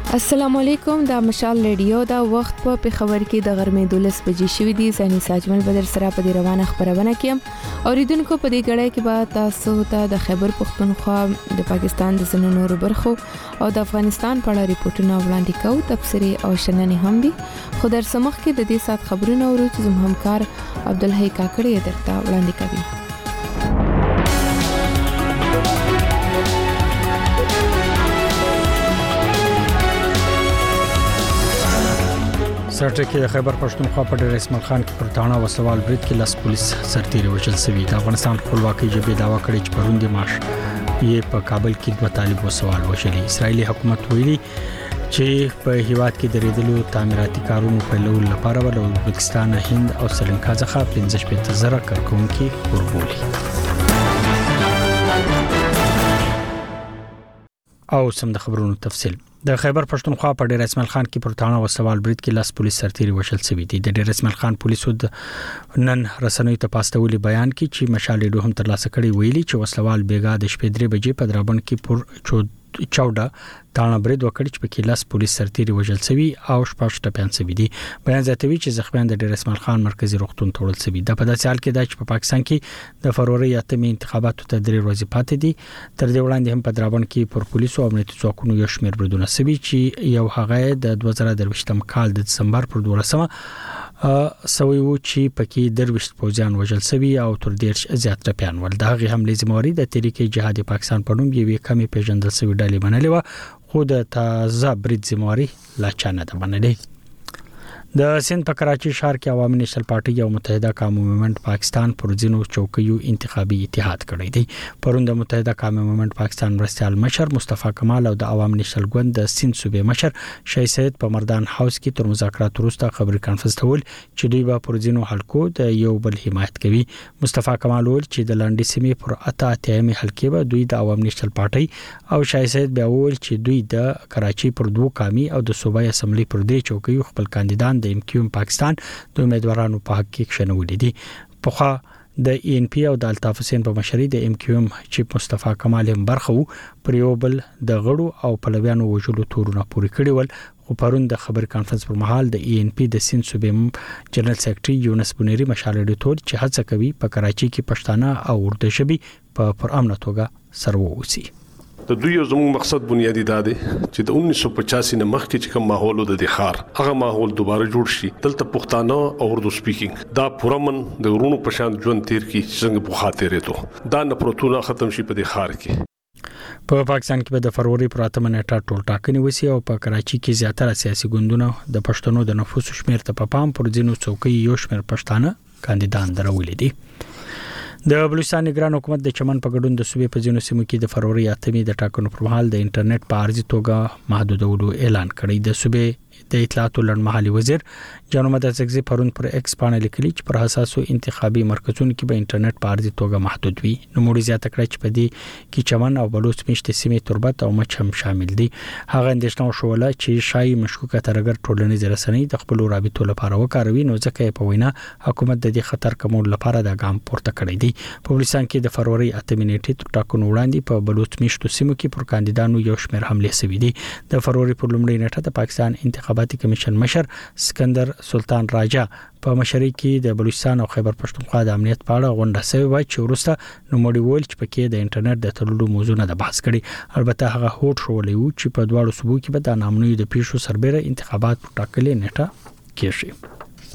السلام علیکم دا مشال ریډیو دا وخت په خبر کې د غرمې 12 بجې شوې دي زنی ساجمل بدر سره په دې روانه خبرونه کې اوریدونکو په دې غړې کې به تاسو ته د خیبر پختونخوا د پاکستان د زنونو برخو او د افغانستان په اړه ریپورتونه وړاندې کوو تفسیری او شننې هم دي خو در سمخ کې د دې سات خبرونه ورو چې زموږ همکار عبدالحی کاکړی درته وړاندې کوي سرټکی خیبر پښتونخوا په ډېر اسماعیل خان کې پر تاڼه وسوال برید کې لاس پولیس سرتیري وژل شوی د افغانستان خپلواکۍ جبهې داوا کړې چې پروندې ماش یې په کابل کې دوه طالب وسوال وشلي اسرایلی حکومت ویلي چې په هیواد کې درېدلو تعمیراتي کارونو په لور لپاره ول ازبکستان هند او سریلانکا څخه 15,000 کارکونکي ورغولي او سم د خبرونو تفصیل د خیبر پښتونخوا په ډېر اسماعیل خان کې پر تاڼه وسوال برید کې لاس پولیس سرتیري وشل شوی دی د ډېر اسماعیل خان پولیسو د نن رسنوي ته پاستولي بیان کې چې مشال ډو هم ترلاسه کړی ویلي چې وسوال بیګا د شپې 3 بجې په درابن کې پر چوډا تاڼه برید وکړي چې په کې لاس پولیس سرتیري وژل شوی او شپږ ټپيان شوی دي بیان زیاتوي چې زخمیان د ډېر اسماعیل خان مرکزی روغتون ته وړل شوی د په داسې حال کې د په پاکستان کې د فروری اتمې انتخاباتو ته 3 ورځې پاتې دي تر دې وړاندې هم په درابن کې پر پولیسو او امنیتي ځواکونو یو شمېر بریدونه شوی چې یو هغه د 2023م کال د دسمبر پر 12مه سوي و چې پکې درويشت پوځیان وژل شوی او تر ډېر زیات ټپيان ول د هغه حمله زمواري د تحریک جهاد پاکستان په نوم یوې کمی پیژندل شوی ډلې منلې و خو د تازه برید زمواري لا چانه ده منلې د سند په کراچي ښار کې عوامي نېشنل پارټي او متحده قوم موومېنټ پاکستان پر ځینو چوکیو انتخابي اتحاد کړی دی پرون د متحده قوم موومېنټ پاکستان مرستيال مشر مصطفی کمال او د عوامي نېشنل ګوند د سند صوبې مشر شاه سید په مردان هاوس کې تر مذاکرات وروسته خبري کانفرنس ته ول چې دوی به پر ځینو حلقو د یو بل حمایت کوي مصطفی کمال ول چې د لاندې سیمې پر اتمې حلقې به دوی د عوامي نېشنل پارټي او شاه سید بیا ول چې دوی د کراچي پر دوه قومي او د صوبایي اسمبلی پر دې چوکیو خپل کاندیدان د MQM پاکستان د امیدوارانو په حق کې شنولې دي په د ENP او د الطاف حسین په مشرۍ د MQM چیف مصطفی کمال هم برخه پر یو بل د غړو او پلویانو وجلو تورونه پوری کړی ول خو پرون د خبر کانفرنس پر مهال د ENP د سند صوبې جنرال سیکریټري یونس بنيري مشال ډیټور چې هڅه کوي په کراچي کې پښتانه او اردو ژبه په پرامن توګه سرو وسی د دوی زموږ مقصد بنیادی دا دی چې د 1985 نه مخکې چې کوم ماحول د ښار هغه ماحول دوباره جوړ شي دلته پښتانه او اردو سپیکینګ دا پرامن د ورونو په شان ژوند تیر کی څنګه په خاطر ته دا نفرتونه ختم شي په دې ښار کې په پاکستان کې به د فروری پر 8 نیټه ټول ټاکنې وسی او په کراچي کې زیاتره سیاسي ګوندونه د پښتنو د نفوس شمیر ته په پام پر ځینو څوکۍ یو شمیر پښتانه کاندیدان درولې دي د بلوچستان نگران حکومت د چمن په ګډون د صوبې په ځینو سیمو کې د فروری اتمې د ټاکنو پر مهال د انټرنیټ په ارزي توګه محدودولو اعلان کړی د صوبې د اطلاعات لړمحلي وزیر جان محمد ازغزي پرون پر ایکس باندې لیکلي چې پر حساسو انتخابي مرکزونو کې به انټرنیټ په ارزي توګه محدود وي نو موږ زیاته کړی چې په دې کې چمن او بلوچ میشته سیمې تربت او مچ هم شامل دي هغه اندېښنه شوله چې شای مشکوکه ترګر ټولنیز رسنۍ د خپل رابطو لپاره وکاروي نو ځکه په وینا حکومت د دې خطر کمول لپاره د ګام پورته کړی دی په بلوچستان کې د فروری 8 نیټې تر ټاکنو وړاندې په بلوچ میشته سیمو کې پر کاندیدانو یو شمېر حمله شوې دي د فروری پر لومړۍ نیټه د پاکستان انتخاباتي کمیشن مشر سکندر سلطان راجا په مشرۍ کې د بلوچستان او خیبر پښتونخوا د امنیت په اړه غونډه شوې و چې ورسته نوموړي ویل چې پکې د انټرنیټ د تړلو موضوعونه د بحث کړي البته هغه هوټ شولې و چې په دواړو صوبو کې به د نامنوي د پیښو سربېره انتخابات په ټاکلې نیټه کېږي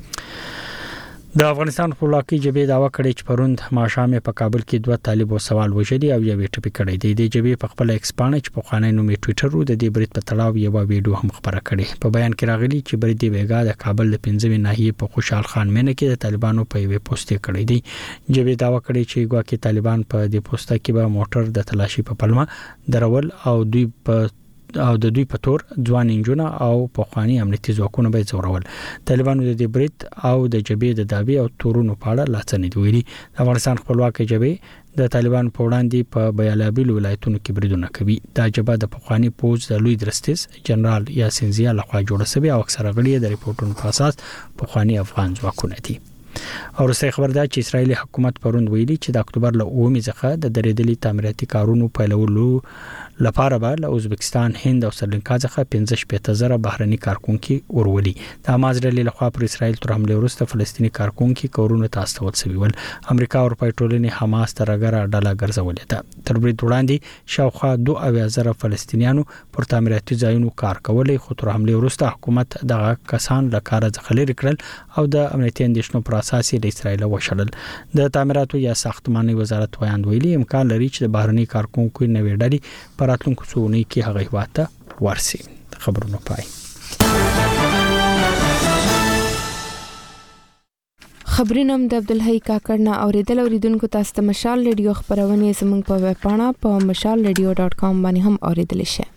د افغانستان خپلواکۍ جبهې داوا کړې چې پروند ماشامه په کابل کې دوه طالب وسوال وژلي او یو ټپي کړی دی د جبهې په خپل ایکسپانه چې په خانه نومي ټوئیټر د دې برید په تړاو یو ویډیو هم خبره کړې په بیان کې راغلي چې برید دی بیګا د کابل د 15 ناحیه په خوشحال خان مینه کې د طالبانو په یوه پوسټ کړی دی جبهې داوا کړې چې ګواکې طالبان په دې پوسټ کې به موټر د تلاشي په پلمه درول او دوی په په تور ځوان انجونه او په خواني امنیتي ځواکونه به زورول طالبانو د دې برید او د جبهې د داوی او تورونو په اړه لاڅنې ویلي د افغانستان خپلواکۍ جبهې د طالبان په وړاندې په بیلابل ولایتونو کې بریدونه کوي دا جبهه د پخوانی پوز د لوی درستیز جنرال یاسین زیا لخوا جوړه شوی او اکثره غړي د ریپورتونو په اساس پخوانی افغان ځواکونه دي او رسې خبر ده چې اسرایلی حکومت پروند ویلي چې د اکتوبر له 9 څخه د درېدلي تعمیراتي کارونو پیلولو لپاره به له ازبکستان، هند او سریلانکا څخه 15,000 بهرني کارکونکي ورولي. د حماس ډلې لخوا پر اسرائیل تر حمله وروسته فلسطینی کارکونکي کورونه ته استول شوي ول. امریکا او اروپای ټولنې حماس ته راګره ډله ګرځولې ده. تر برید وړاندې شاوخوا 2,000 فلسطینیانو پر تعمیراتي ځایونو کار کولای، خو تر حمله وروسته حکومت دغه کسان له کار څخه لرې کړل او د امنیتي اندېښنو پر اساس یې د اسرائیل وشړل. د تعمیراتو یا ساختماني وزارت وایي ویلي امکان لري چې د بهرني کارکونکو نوې ډلې په راتلونکو څو اونیو کې هغه هیواد ته ورسي. خبرونه پای. خبرونه د عبدالحی کاکړ نه اوریدونکو تاسو ته مشال ریډیو خبرونه زموږ په ویب پاڼه په mashalradio.com باندې هم اوریدلی شئ.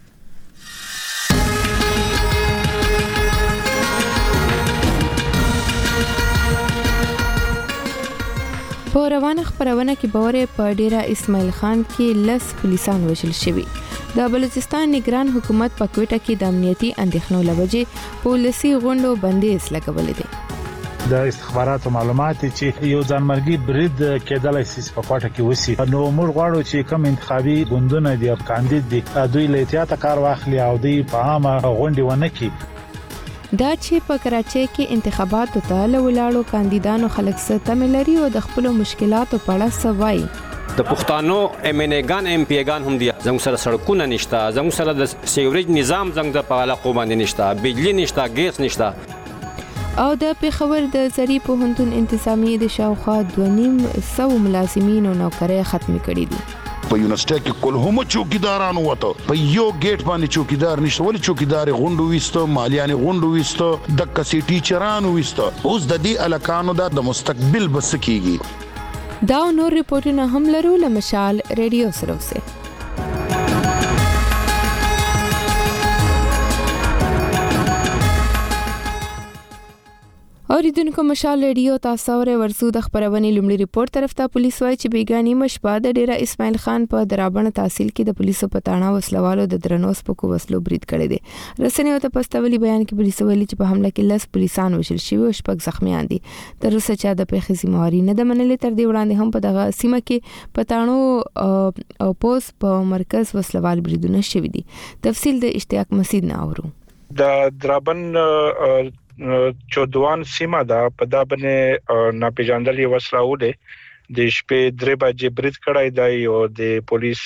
په روانه خبرونه کې باورې په ډیره اسماعیل خان کې 10 پولیسان وژل شوي. د بلوچستان نگران حکومت په کوټه کې د امنیتي اندېښنو لوجې پولیسي غونډو بندیز لګولې دي. د استخباراتو معلومات چې یو ځانمرګي برید کېدلای شي په کوټه کې وسی، نو موږ غواړو چې کوم انتخابي ګوندونه دي او کاندید دي دوی له احتیاط کار واخلي او دوی په عامه غونډې ونه کړي. دا چې په کراچۍ کې انتخاباتو ته لولاړو کاندیدانو خلک ستمه لري او د خپل مشکلاتو په اړه سوای. د پښتنو امنګان ام پی ګان هم دي، زموږ سره سړکونه نشته، زموږ سره د سیوریج نظام زموږ په علاقو باندې نشته، بجلی نشته، ګیس نشته. او د پیښور د زری پوهنتون انتظامی د شاوخوا 2,500 ملازمین او نوکرۍ ختم کړي دي. په یونیورسيټي کې کول هم چوکیدارانو وته په یو گیټ باندې چوکیدار نشته، ولی چوکیدار غونډو وستو، مالیان غونډو وستو، د کسي ټیچرانو وستو. اوس د دې الکانو د مستقبل بس کیږي. دا نور ریپورتونه هم لرو له مشال ریډیو سره اوسه. اوریدونکو مشال ریډیو تاسو ورسو د خبرونه لومړي ریپورت طرف ته پولیس وایي چې بیګانی مشبا د ډیره اسماعیل خان په درابن تحصیل کې د پولیسو په تاڼه وسلوالو د درنوس په کو وسلو برید کړی دی. رسنیو ته پستولي بیان کې پولیس ویلي چې په حمله کې 10 پولیسان وشل شوي او 6 زخمیان دي. تر اوسه چا د پیښې ذمہواری نه ده منلې. تر دې وړاندې هم په دغه سیمه کې په تاڼو او پوس په مرکز وسلوال بریدونه شوي دي. تفصیل د اشتیاق مسید نه اورو. د درابن چودوان سیمه دا په دا باندې ناپېژاندلې وسلهوله د شپې 3 بجې برید کړای دی او د پولیس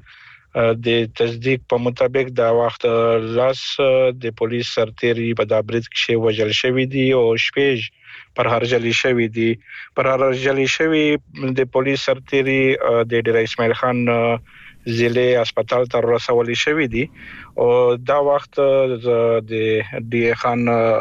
د تصدیق په مطابق دا وخت لاس د پولیس سرتيري په دا برید کې وژل شوی دی او شپږ پر هرجلی شوی دی. پر هرجلی شوی د پولیس سرتيري د ډیر اسماعیل خان ضلع هسپتال ته رسولي شوی دی او دا وخت د ډي خان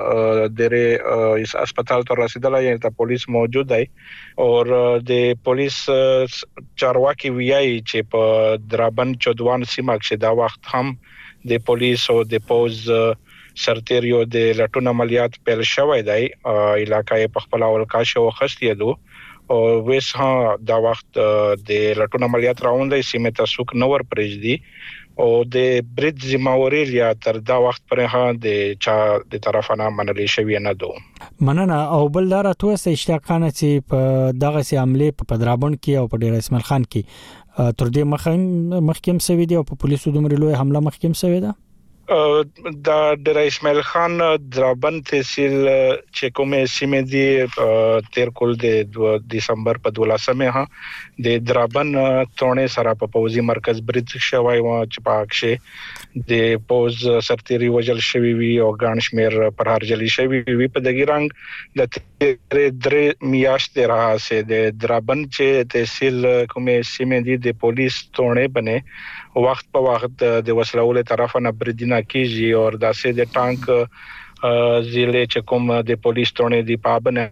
دره هسپتال ته رسیدل یعنی ته پولیس موجود دی او د پولیس چارواکي ویایي چې په درابن چودوان سیمه کې دا وخت هم د پولیس او د پوز سرتيریو د لټون عملیات پیل شوی دی. علاقې په خپل اول کاشه وخستې دو او ویس ها دا وخت د لټون عملیات راوندې سیمه ته سوق نور پرېږدي او د برید ذمہواری یا تر دا وخت پرې ها د چا د طرفانه منلې شوی نه دو. مننه. او بل دار توسه اشتیاق خان چې په دغه سي عمله په درابن کې او په ډیر اسماعیل خان کې تر دې مخکیم سوي دي او په پولیسو دومره لوی حمله مخکیم سوي ده. دا ډیر اسماعیل خان درابن تحصیل چې کومه سیمه دی تیر کول د دسمبر په 12مه ها د درابن تونه سره په پوزي مرکز برید شوی و چې پاکشه د پوز سرتيري وجل شوی وی او ګانشمیر پر هرجلی شوی وی په دغه رنګ د درې میاشتې راځي د درابن چې تحصیل کومه سیمه دی د پولیس تونه بنه وخت په وخت د وسلوله طرفه نه بریدونه کیږي او داسې د ټانک ضلع چې کوم د پولیس تونه دی پابنه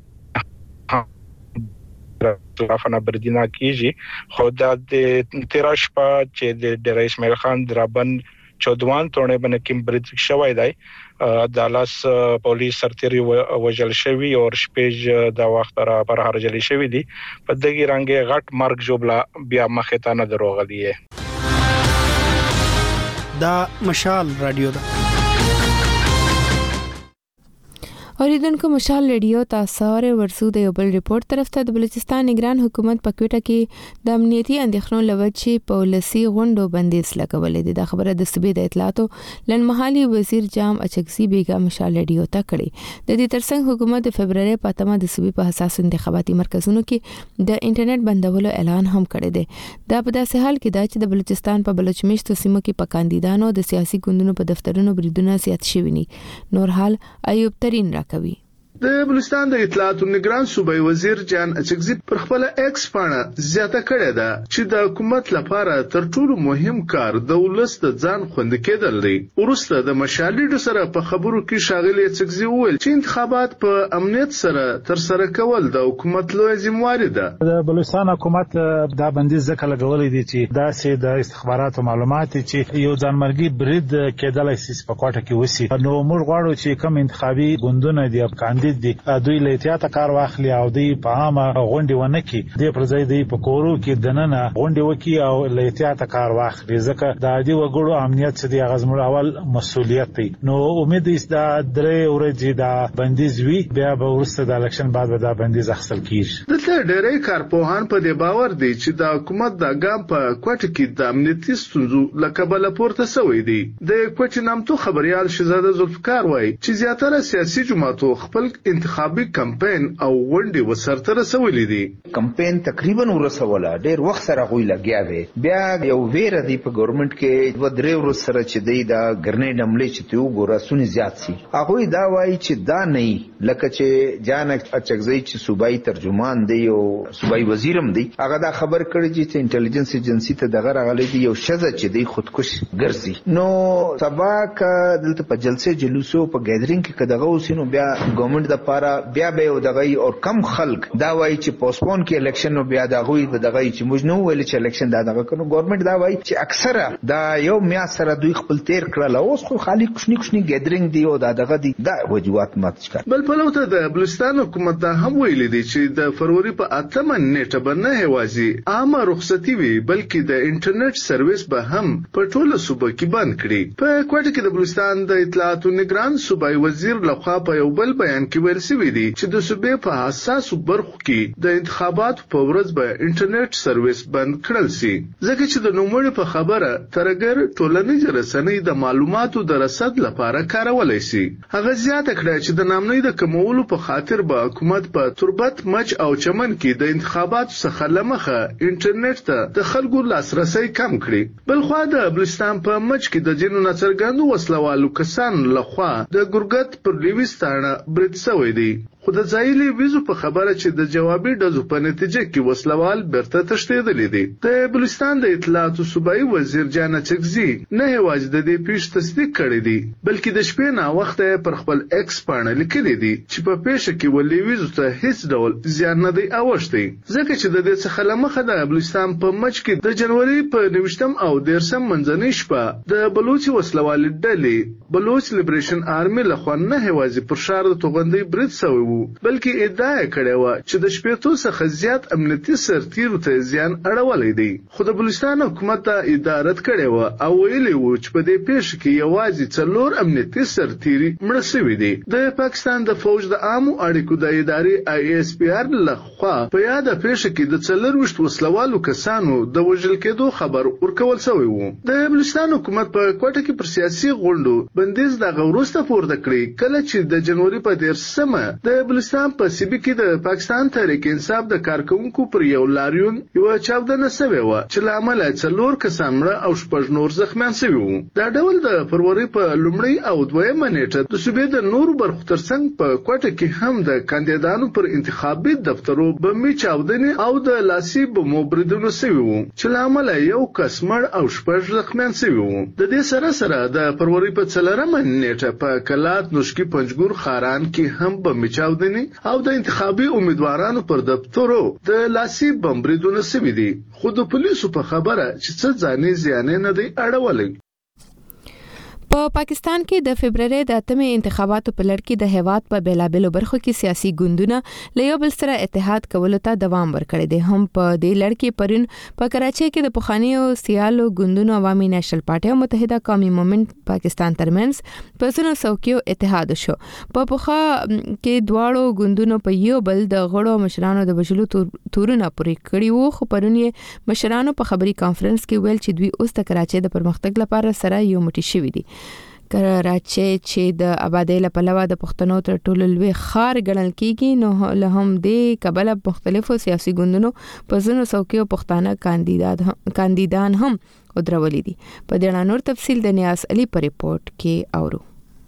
طرفه نه بریدونه کیږي خو د 13 شپه چې د ډیر اسماعیل خان درابن چودوان تونه باندې کوم برید شوی دی د لاس پولیس سرتيري وژل شوی او شپږ د وخت را پر هرجلی شوی دی په دغه رنګ غټ مرګ جوړلا بیا مخه ته نه دروغلی. دا مشال رادیو ده. اوریدونکو مشال ریډیو تاسو ورسو د یو بل ریپورت طرف ته د بلوچستان نگران حکومت په کوټه کې د امنیتي اندېښنو لوجې پالیسي غونډو بندیز لګولې ده. د خبره د صوبې د اطلاعاتو لنمحالي وزیر جام اچکزي بیگا مشال ریډیو ته کړي. د دې ترڅنګ حکومت د فبرवरी په اتمه د صوبې په حساس انتخاباتي مرکزونو کې د انټرنیټ بندولو اعلان هم کړی دی. دا په داسې حال کې ده چې د بلوچستان په بلوچمیشتو سیمو کې په کاندیدانو د سیاسي ګوندونو په دفترونو بریدونه زیات شوي دي. نور حال ایوب ترين راکوي. د بلوچستان د اطلاعاتو نگران صوبای وزیر جان اچکزي پر خپل ایکس باندې زیاته کړې ده چې د حکومت لپاره تر ټولو مهم کار د ولس د ځان خوندي کېدل دی. ورسته د مشالډو سره په خبرو کې شاغلي اچکزي وویل چې انتخابات په امنیت سره تر سره کول د حکومت لوی ذمہواری ده. د بلوچستان حکومت دا بندیز ځکه لګولې دي چې داسې د استخباراتو معلومات چې یو ځانمرګي برید کېدلای شي په کوټه کې وسی. نو موږ غواړو چې کوم انتخابي ګوندونه دي افغان دي دوی له احتیاط کار واخلي او دوی په عامه غونډې ونه کړي. د پرځای دی په کورو کې دننه غونډې وکړي او له احتیاط کار واخلي ځکه د عادي وګړو امنیت څخه د غزمړ اول مسؤلیت دی. نو امید است دا درې ورځې دا بندیز وي بیا به ورسته د الیکشن بعد به دا بندیز اخیستل کیږي. دلته ډېری کارپوهان په دې باور دي چې د حکومت د ګام په کوټه کې د امنیتي ستونزو لکبل پورته شوی دی. د کوټې نامتو خبريال شهزاده ذوالفقار وایي چې زیاتره سیاسي جماعتو خپل انتخابي کمپاین او غونډې وسرته رسولې دي. کمپاین تقریبا ورسوله ډېر وخت سره غوي لګیا وي. بیا یو ویره دی په ګورنمنت کې و درې ورځې سره چې دی دا ګرنیډ حمله چې ته وګوراسونی زیات سي. هغه دا وایي چې دا نه لکه چې جان اچکزي چې صوبایي ترجمان دی او صوبایي وزیرم دی هغه دا خبر کړی چې انټيليجنس ایجنسی ته دغه راغلی دی یو شزه چې دی خودکش ګرځي. نو سبا کا دلته په جلسه جلوسو په ګیدرینګ کې کداغه وسینو بیا ګورنمنت د پاره بیا به ودغی او کم خلک دا وایي چې پوسټپون کې الیکشن نو بیا دا غوي دغه چې موږ نو ویل چې الیکشن دا دغه کنو ګورنمنت دا وایي چې اکثره دا یو میا سره دوی خپل تیر کړل اوس خو خالی کوشنی ګیدرینګ دی او دا دغه دی دا وجوهات مات ښکار. بل په لوته د بلوچستان حکومت دا هم ویل دي چې د فروری په 8 نیټه باندې هوازي عامه رخصتي وي بلکې د انټرنیټ سرویس به هم په ټوله صوبه کې بند کړي. په کوټه کې د بلوچستان د اطلاعاتو نگران صوبای وزیر لخوا په یو بل بیان کې ویل شوی دی چې د صوبې په حساسو برخو کې د انتخاباتو په ورځ به انټرنیټ سرویس بند کړل شي ځکه چې د نوموړي په خبره ترګر ټولنیز رسنۍ د معلوماتو د رصد لپاره کارولای شي. هغه زیاته کړه چې د نامنۍ د کمولو په خاطر به حکومت په تربت مچ او چمن کې د انتخاباتو څخه لمخه انټرنیټ ته د خلکو لاسرسي کم کړي. بل خو د بلوچستان په مچ کې د جنونو نڅرګندو وسلوالو کسان لخوا د ګورګت پر لیوستانه برید شوی دی. خو د ځایلي ویزو په خبره چې د جوابي ډزو په نتیجه کې وسلوال برته تښتېدلې دي. د بلوچستان د اطلاعاتو صوبایي وزیر جان اچکزي نه یوازې د دې پیښ تصدیق کړی دی بلکې د شپې نه وخته پر خپل ایکس باندې لیکلي دي چې په پیښه کې ولې ویزو ته هیڅ ډول زیان نه دی اوښتی ځکه چې د دې څخه لمخه د بلوچستان په مچ کې د جنوري په 19 او 13 منځنۍ شپه د بلوچ وسلوال ډلې بلوچ لیبریشن آرمي لخوا نه یوازې پر شار د توغندۍ برید شوی بلکې ادعا کړې و چې د شپېتو څخه زیات امنیتي سرتیرو ته زیان اړولې دي. خو د بلوچستان حکومت ته ادارت کړې و او ویلي و چې په دې پیښه کې یوازې 4 امنیتي سرتیري مړه شوي دي. د پاکستان د فوج د عامو اړیکو د ادارې ISPR لخوا په یاده پیښه کې د 24 وسلوالو کسانو د وژل کېدو خبر ورکول شوی و. د بلوچستان حکومت په کوټه کې پر سیاسي غونډو بندیز د غوړسته پورته کړی کله چې د جنوري په 13مه د بلوچستان په سیبي کې د پاکستان تحریک انصاف د کارکونکو پر یو لاریون یو چاودنه شوې و چې لامل 4 کسان مړه او 6 نور زخمیان شوي وو. دا ډول د فروری په لومړۍ او دویمه نیټه د صوبې د نورو برخو ترڅنګ په کوټه کې هم د کاندیدانو پر انتخابي دفترو بمي چاودنې او د لاسي بمو بریدونه شوي وو چې لامل یو کس مړ او 6 زخمیان شوي وو. د دې سره د فروری په 4مه نیټه په کلات نوشکی پنځګور خاران کې هم بمي چاودنې او د انتخابي امیدوارانو پر دفترو د لاسي بم بریدونه شوي دي خو د پولیسو په خبره چې څه ځاني زیان نه دی اړولې. په پاکستان کې د فبرवरी د 8 انتخاباتو په لړ کې د هیواد په بیلابلو برخو کې سیاسي ګوندونه له یو بل سره اتحاد کولو ته دوام ورکړی دی. هم په دې لړ کې پرون په کراچۍ کې د پخوانیو سیالو ګوندونو عوامي نېشنل پارټي او متحده قومي موومېنټ پاکستان ترمنځ په څو څوکیو اتحاد شو. په پخوا کې دواړو ګوندونو په یو بل د غړو مشرانو د بشلو تورونه پورې کړی وو، خو پرون یې مشرانو په خبري کانفرنس کې ویل چې دوی اوس د کراچۍ د پرمختګ لپاره سره یو موټی شوي دي. کراچۍ چې د آبادی لپاره د پښتنو تر ټولو لوی ښار ګڼل کیږي، نو له هم د کابل مختلفو سیاسي ګوندونو په ځینو څوکیو پښتانه کاندیدان هم ودرولي دي. په دې اړه نور تفصیل د نیاز علي په ریپورت کې اورو.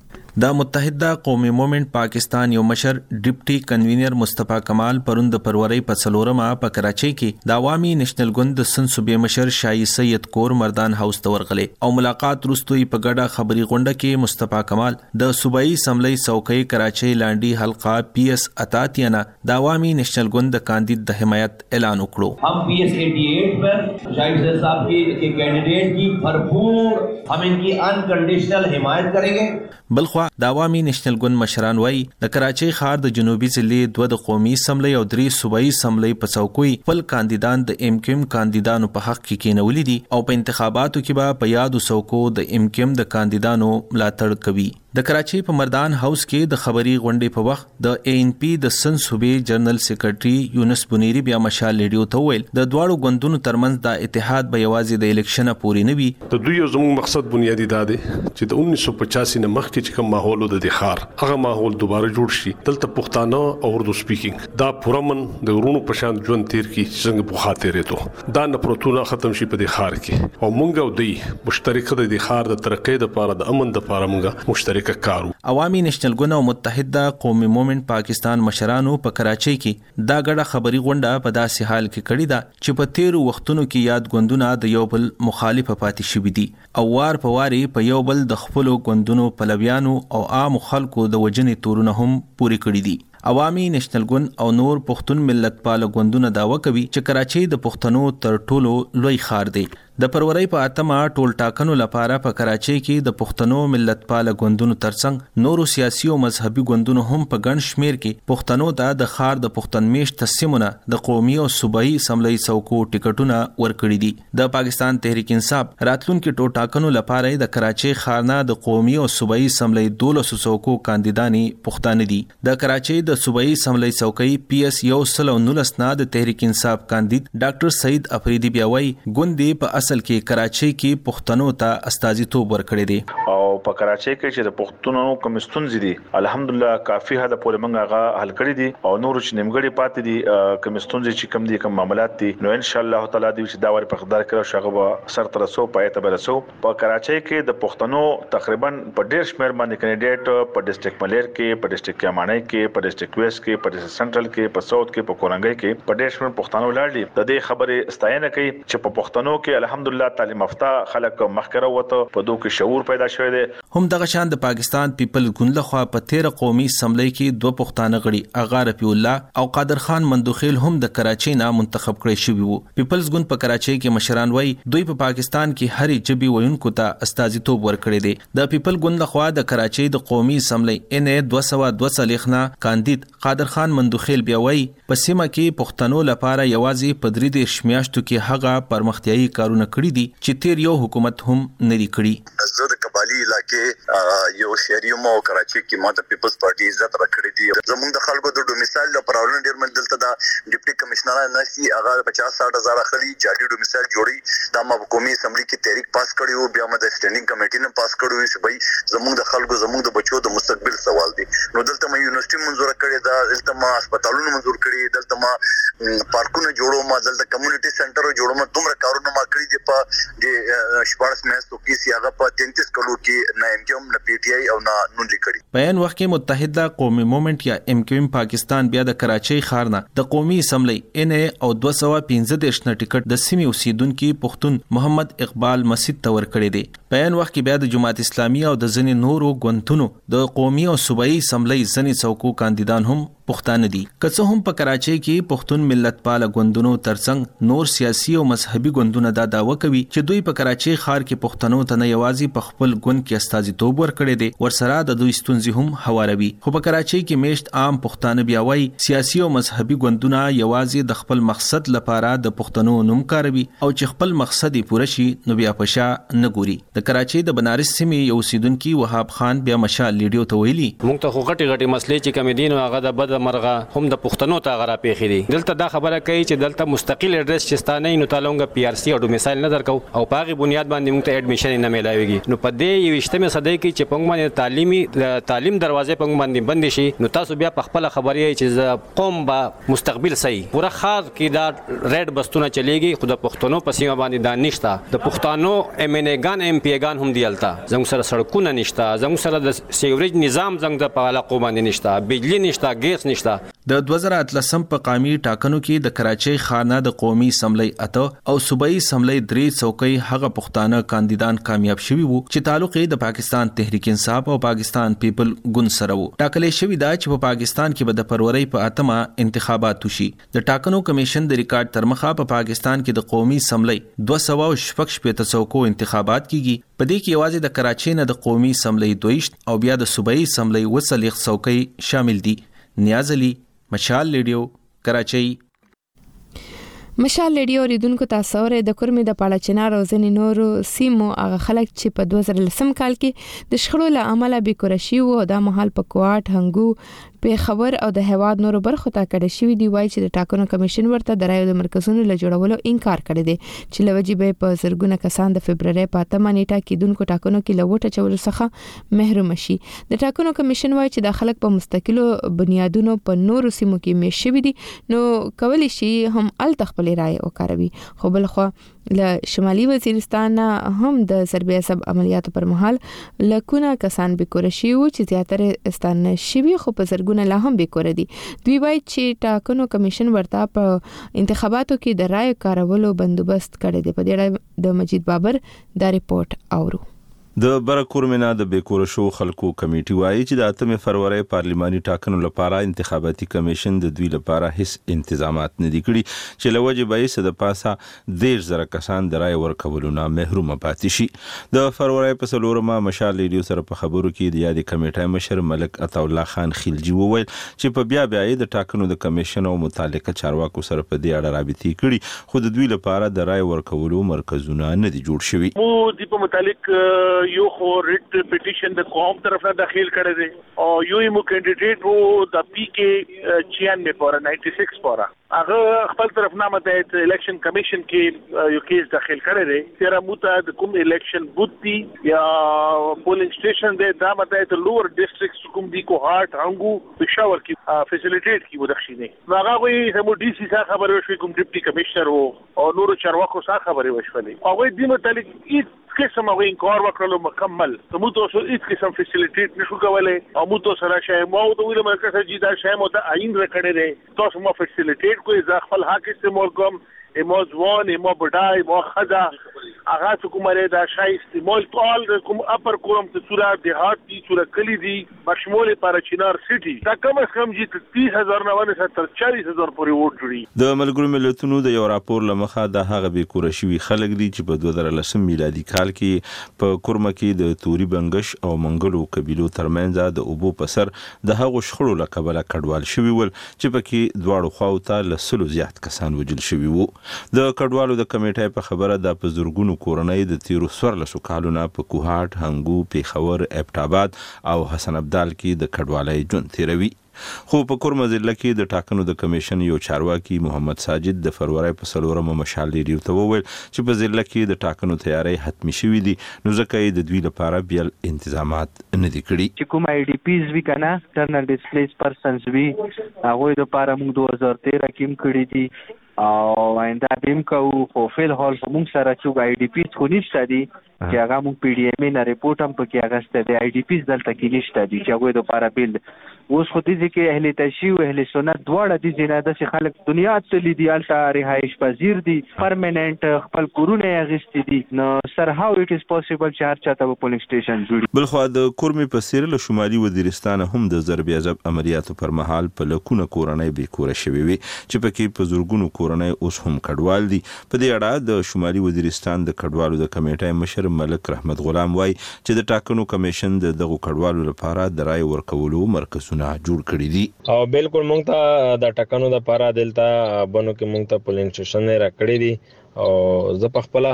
د متحده قومي موومېنټ پاکستان یو مشر ډیپټي کنوینر مصطفی کمال پرون د فروری په 4 په کراچۍ کې د عوامي نېشنل ګوند د سن صوبې مشر شاهي سید کور مردان هاوس ته ورغلي او ملاقات وروسته په ګډه خبري غونډه کې مصطفی کمال د صوبایي اسمبلی څوکۍ کراچۍ لانډي حلقه PS اتاتیانا د عوامي نېشنل ګوند د کاندید د حمایت اعلان وکړو. हम PS 88 पर शाहिद सैयद साहब के कैंडिडेट की भरपूर हम इनकी अनकंडीशनल हिमायत करेंगे. بلخوا د عوامي نېشنل ګوند مشران وایي د کراچۍ ښار د جنوبي ضلع 2 د قومي اسمبلی او 3 صوبایي اسمبلی په څوکۍ خپل کاندیدان د MKM کاندیدانو په حق کې کېنولي دي او په انتخاباتو کې به په یادو څوکو د MKM د کاندیدانو ملاتړ کوي. د کراچۍ په مردان هاوس کې د خبري غونډې په وخت د ANP د سن صوبې جنرال سیکریټري یونس بنيري بیا مشال ریډیو ته ویل د دواړو ګوندونو ترمنځ د اتحاد به یوازې د الیکشن پورې نه وي. د دوی زموږ مقصد بنیادی دا دی چې د 1985 نه مخکې چې کوم ماحول د ښار هغه ماحول دوباره جوړ شي. دلته پښتانه او اردو سپیکینګ دا پرمن د ورونو په شان ژوند تیر کی څنګه په خاطر ته دا نفرتونه ختم شي په دې ښار کې او مونږ او دوی مشترک د دې ښار د ترقۍ لپاره د امن لپاره مونږ مشترک کارو. عوامي نېشنل ګوند او متحده قومي موومېنټ پاکستان مشرانو په کراچۍ کې دا ګډه خبري غونډه په داسې حال کې کړې ده چې په تیرو وختونو کې یاد ګوندونه د یو بل مخالف پاتې شوي دي او وار په واري په یو بل د خپل ګوندونو پلویانو او عام خلکو د وجنې تورونه هم پوری کړی دي. عوامي نېشنل ګوند او نور پښتون ملت پال ګوندونه داوا کوي چې کراچۍ د پښتنو تر ټولو لوی ښار دی. د فروری په 8 ټول ټاکنو لپاره په کراچۍ کې د پښتنو ملت پال ګوندونو ترڅنګ نورو سیاسي او مذهبي ګوندونو هم په ګڼ شمیر کې پښتنو ته د ښار د پښتون میش تسمونه د قومي او صوبایي اسمبلی څوکو ټیکټونه ورکړي دي. د پاکستان تحریک انصاف راتلونکو ټول ټاکنو لپاره د کراچۍ ښار نه د قومي او صوبایي اسمبلی 12 څوکو کاندیدانی پښتانه دي. د کراچۍ د صوبایي اسمبلی څوکۍ PS 119 نه د تحریک انصاف کاندید ډاکټر سعید افریدی بیا وایي ګوندې په اصل کې کراچۍ کې پښتنو ته استازیتوب ورکړي دي او په کراچۍ کې چې د پښتنو کوم ستونزې دي الحمدلله کافي حد پورې موږ هغه حل کړی دي او نور چې نیمګړي پاتې دي کوم ستونزې چې کوم دي کوم معاملات دي نو ان شاء الله تعالی دوی چې دا ور په خدای کړو شغه سر تر سو پاتې برسو. په کراچۍ کې د پښتنو تقریبا په ډیر شمیر باندې کینډیډیټ په ډیسټریکټ ملیر کې په ډیسټریکټ کیمانای کې په ډیسټریکټ ویسټ کې په ډیسټریکټ سنټرل کې په ساوث کې په کورنګي کې په ډیر شمیر پښتنو لاړ دي. د دې خبره ستاینه کوي چې په پښتنو کې الحمدلله تعلیم یافته خلک مخکره وته په دوه کې شعور پیدا شوی دی. هم دغه شان د پاکستان پیپل ګوند لخوا په 13 قومي اسمبلی کې 2 پښتانه غړي اغا رفیع الله او قادر خان مندوخیل هم د کراچۍ نه منتخب کړي شوی وو. پیپلز ګوند په کراچۍ کې مشران وایي دوی په پاکستان کې هرې جبي وینکو ته استازیتوب ورکړي دي. د پیپل ګوند لخوا د کراچۍ د قومي اسمبلی NA 242 نه کاندید قادر خان مندوخیل بیا وایي په سیمه کې پښتنو لپاره یوازې په 3 میاشتو کې هغه پرمختیايي کارونه کړي دي چې تیر یو حکومت هم نری کړی. زه د کبالي علاقې یو شهري مو کراچۍ کې ماته پیپلز پارټي عزت راکړي دي. زموږ د خلکو د ډومیسایل لپاره ډیر من دلته د ډیپټي کمشنر نسی هغه 50-60 هزار خلی جالي ډومیسایل جوړي دا ما حکومي اسمبلی کې تحریک پاس کړیو بیا ما د سټینډینګ کمیټې نه پاس کړو چې بھائی زموږ د خلکو زموږ د بچو د مستقبل سوال دي. نو دلته ما یونیورسيټي منزور کړی دا دلته ما هسپتالونه منزور کړی دلته ما پارکونه جوړو ما دلته کمیونټي سنټر جوړو ما دومره کارونه ما کړی دي په د شپارس میاشتو کې سیاغه په 33 کلو کې نه MKM نه PTI او نه نون لیکړي. په ان وخت کې متحده قومي موومېنټ یا MKM پاکستان بیا د کراچۍ ښار نه د قومي اسمبلی NA او 215 نه ټیکټ د سیمې اوسیدونکو پښتون محمد اقبال مسجد ته ورکړي دي. په ان وخت کې بیا د جماعت اسلامي او د ځینې نورو ګوندونو د قومي او صوبایي اسمبلی ځینې څوکو کاندیدان هم پښتانه دي. که څه هم په کراچۍ کې پښتون ملت پال غوندونو ترڅنګ نور سیاسي او مذهبي غوندونه دا دعوه کوي چې دوی په کراچۍ ښار کې پښتنو ته نه یوازې په خپل ګوند کې استازیتوب ورکړي دي، ورسره د دوی ستونزې هم هواروي. خو په کراچۍ کې میشت عام پښتانه بیا وایي سیاسي او مذهبي غوندونه یوازې د خپل مقصد لپاره د پښتنو نوم کاروي او چې خپل مقصد یې پوره شي نو بیا پشا نه ګوري. د کراچۍ د بنارس سیمې یو اوسیدونکي وهاب خان بیا مشال لیډیو ته ویلي موږ ته خو غټي مسلې چې کوم دین او هغه د بد مرغه هم د پښتنو ته غره پیخي دي. دلته دا خبره کوي چې دلته مستقل اډرس چې ستانه نو تعلقه پی آر سی او ډومیسایل نه درکو او پاغي بنیاد باندې موږ ته اډمیشن نه ملایويږي. نو په دې 20مه صدۍ کې چې پنګ باندې تعلیم دروازې پنګ باندې بند شي نو تاسو بیا په خپل خبرې چې قوم به مستقبل صحیح پورا خار کې دا ریډ بستونه چلیږي. خو د پښتنو په سیمه باندې دا نشته. د پښتنو ایم ان ای ګان ایم پی ای ګان هم دیالتا زموږ سره سړکونه نشته، زموږ سره د سیوریج نظام زموږ د په علاقو باندې نشته، بجلی نشته، ګیس نشته. د 2013 په قومي ټاکنو کې د کراچۍ خانه د قومي اسمبلی اته او صوبایي اسمبلی 3 څوکۍ هغه پښتانه کاندیدان کامیاب شوي وو چې تعلق یې د پاکستان تحریک انصاف او پاکستان پیپل ګوند سره وو. ټاکلې شوی دا چې په پاکستان کې به د فروری په 8مه انتخابات وشي. د ټاکنو کمیشن د ریکارډ تر مخه په پاکستان کې د قومي اسمبلی 216 څوکو انتخابات کیږي. په دې کې یوازې د کراچۍ نه د قومي اسمبلی 22 او بیا د صوبایي اسمبلی 40 څوکۍ شامل دي. نیاز علي، مشال لیډیو، کراچۍ. مشال لیډیو ریدونکو تاسو ور د کورمې د پاړه چنار او ځنی نورو سیمو هغه خلک چې په 2010 کال کې د شخړو له امله بیکورشي وو دا مهال په کوټ هنګو په خبر او د هواد نورو برخو ته کډه شوی دی. وایي چې د ټاکنو کمیشن ورته د رایو د مرکزونو له جوړولو انکار کړی دی چې لوجي به په زرګونه کسان د فبرवरी په 8مه نیټه کې دونکو ټاکنو کې لوټه چول څخه محروم شي. د ټاکنو کمیشن وایي چې د خلک په مستقلو بنیادونو په نورو سیمو کې میشوي دي نو کولی شي هم ال تخپل رای وکاروي. خو بل خو له شمالي وزیرستان هم د ضربې عصب عملیاتو پر مهال لکونه کسان بیکورشي وو چې زیاتره استان شوی خو په زرګونه لا هم بیکور دي. دوی وایي چې ټاکنو کمیشن ورته په انتخاباتو کې د رای کارولو بندوبست کړی دی. په دې اړه د مجید بابر دا ریپورت اورو. د برکورمنا د بیکورشو خلکو کمیټي وایي چې د 8 فروری پارلیماني ټاکنو لپاره انتخاباتي کمیشن د دوی لپاره هیڅ انتظامات نه دي کړي چې لوجه به یې د پاسه 10,000 کسان د رای ورکولو نه محروم پاتې شي. د فروری په 4مه مشال لیډیو سره په خبرو کې د یادې کمیټې مشر ملک عطا الله خان خلجی وویل چې په بیا د ټاکنو د کمیشن او متعلقه چارواکو سره په دې اړه رابطې کړي خو د دوی لپاره د رای ورکولو مرکزونه نه دي جوړ شوي. مو د په متعلق یو خو ریټ پټیشن د قوم طرف نه داخل کړی دی او یو یو کینډیډیټ وو د پی کې 96 پورا 96 پورا هغه خپل طرف نه مته الیکشن کمیشن کې یو کیس داخل کړی دی چې راموته د کوم الیکشن بوت دی یا پولینګ سټیشن دی دا مته د لوور ډیسټریکټ کوم دی کو هارت هنګو پېښور کې فیسیلیټیټ کی ودښینه نو هغه وی سمو ډي سي څخه خبرو شوی کوم ډیپټي کمشنر وو او نورو چارواکو څخه خبرې وشولې او وی د متعلق قسم او انکار وکړلو مکمل مو تاسو هیڅ قسم فیسیلیټیټ نشو کولای او مو تاسو سره شای مو د ویل مرکز جیدا شای مو ته عین رکړې ده تاسو مو فیسیلیټیټ کوی ځ خپل حق استعمال کوم امو ځوان امو بډای امو خدا هغه کومره دا شای استعمال ټول کوم اپر کوم ته صورت دیهات دي صورت کلی دي بشمول پر چنار سټي دا کم از کم جی 30,000 نه 40,000 پورې ووټ جوړي. د ملګرو ملتونو د یو راپور لمخه د هغه بیکوره شوی خلک دي چې په 2010 میلادي کال کې په کورمه کې د توري بنگش او منګلو قبيلو ترمنځ د اوبو پسر د هغو شخړو لقبله کډوال شوی ول چې پکې دواړو خواو ته لسلو زیات کسان وجل شوی وو. د کډوالو د کمیټې په خبره د پزورګونو کورنۍ د تیرو 14 کالونو په کوهاټ هنګو پیښور ابټاباد او حسن ابدال کې د کډوالۍ ژوند تیروي. خو په کورمه ضلع کې د ټاکنو د کمیشن یو چارواکي محمد ساجد د فروری په 4مه مشال لیډیو ته وویل چې په ضلع کې د ټاکنو تیاری حتمی شوی دي نو ځکه یې د دوی لپاره بیل انتظامات نه دي کړي. چې کوم آی ډی پیز وی کنه انټرنل ډیسپلیس پرسنز وی هغه د لپاره موږ 2013 کې کړی دي او آینده بیم کو خو فل حال موږ سره چې آی ډی پیز خو نشته دي چې هغه موږ پی ډی ایم نه ریپورت هم پکې اغسته دی. آی ډی پیز دلته کې نشته دي چې هغوی دپاره بیل اوس خو دې کې اهل تشیع او اهل سنت دواړه دي چې نه داسې خلک دنیا تللي دي، هلته رهایش پذیر دي، پرمننټ خپل کورونه یې اخیستي دي. نو سر هاو اټ از پاسبل چې هر چاته به پولینګ سټیشن جوړي. بلخوا د کورمې په څېر له شمالي وزیرستان هم د ضرب عضب عملیاتو پر مهال په لکونه کورنۍ بېکوره شوې وي چې پکې په زرګونو کورنۍ اوس هم کډوال دي. په دې اړه د شمالي وزیرستان د کډوالو د کمیټې مشر ملک رحمت غلام وایي چې د ټاکنو کمیشن د دغو کډوالو لپاره د رای ورکولو مرکزونه جوړ کړي دي. او بالکل مونږ ته د ټاکنو لپاره دلته بنو کې مونږ ته پولینګ سټیشن را کړی دي او زه په خپل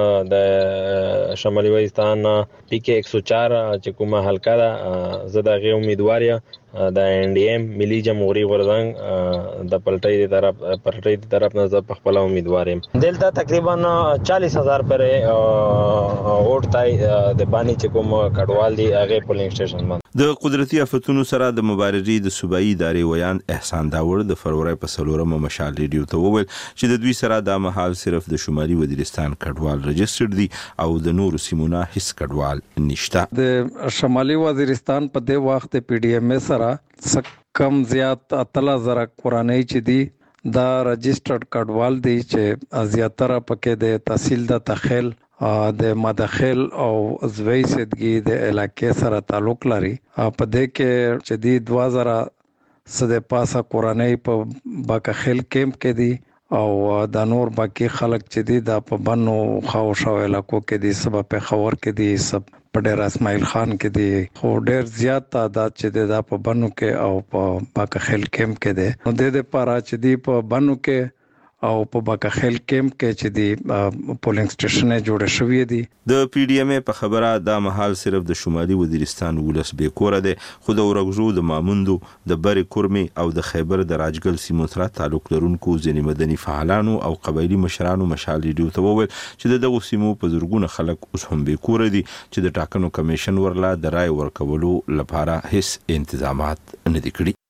د شمالي وزیرستان پی کې 104 چې کومه حلقه ده زه د غي امیدوار یم د ان ډي ایم ملي جمهوریت غورځنګ د پلټۍ طرف نه زه په خپل امیدوار یم. دلته تقریبا 40000 پر ووټ تای د بانی چې کوم کډوال دي هغه پولینګ سټیشن باندې. د قدرتي آفتونو سره د مبارزې د صوبایي ادارې ویان احسان داور د فروری په 4 مشال ریډیو ته وویل چې د دوی سره د مهال صرف د شمالي وزیرستان کډوال رجستر دي او د نورو سیمونو هیڅ کډوال نشته. د شمالي وزیرستان په دې وخت پی ډی ایم سره کم زیات 3000 کورنۍ چې دي دا رجسترډ کډوال دي چې زیاتره پکې د تحصیل د تخیل د مداخل او زوی سدګي د علاقې سره تعلق لري. په دې کې چې دی 2000 سده پاسه کورنۍ په باکخیل کیمپ کې دي او د نور باقی خلک چې دي د په بنو خاوشو علاقو کې دي، سبا په خور کې دي، سب په ډیر اسماعیل خان کې دي، خو ډیر زیات تعداد چې د په بنو کې او په باکخیل کیمپ کې دي. نو د دې لپاره چې دی په بنو کې او په باکخیل کیمپ کې چې دی پولینګ سټیشن جوړ شوی دی. د پی ډی ایم په خبره دا مهال صرف د شمالي وزیرستان ولس بیکوره ده، خو د ورغزو د ماموندو د بری کورمې او د خیبر د راجګل سیمو سره تعلق لرونکو ځینې مدني فعالانو او قبایلی مشرانو مشال ریډیو ته وویل چې د دغو سیمو په زرګونه خلک اوس هم بیکوره دي چې د ټاکنو کمیشن ورلا د رای ورکولو لپاره هیڅ انتظامات نه دي کړي.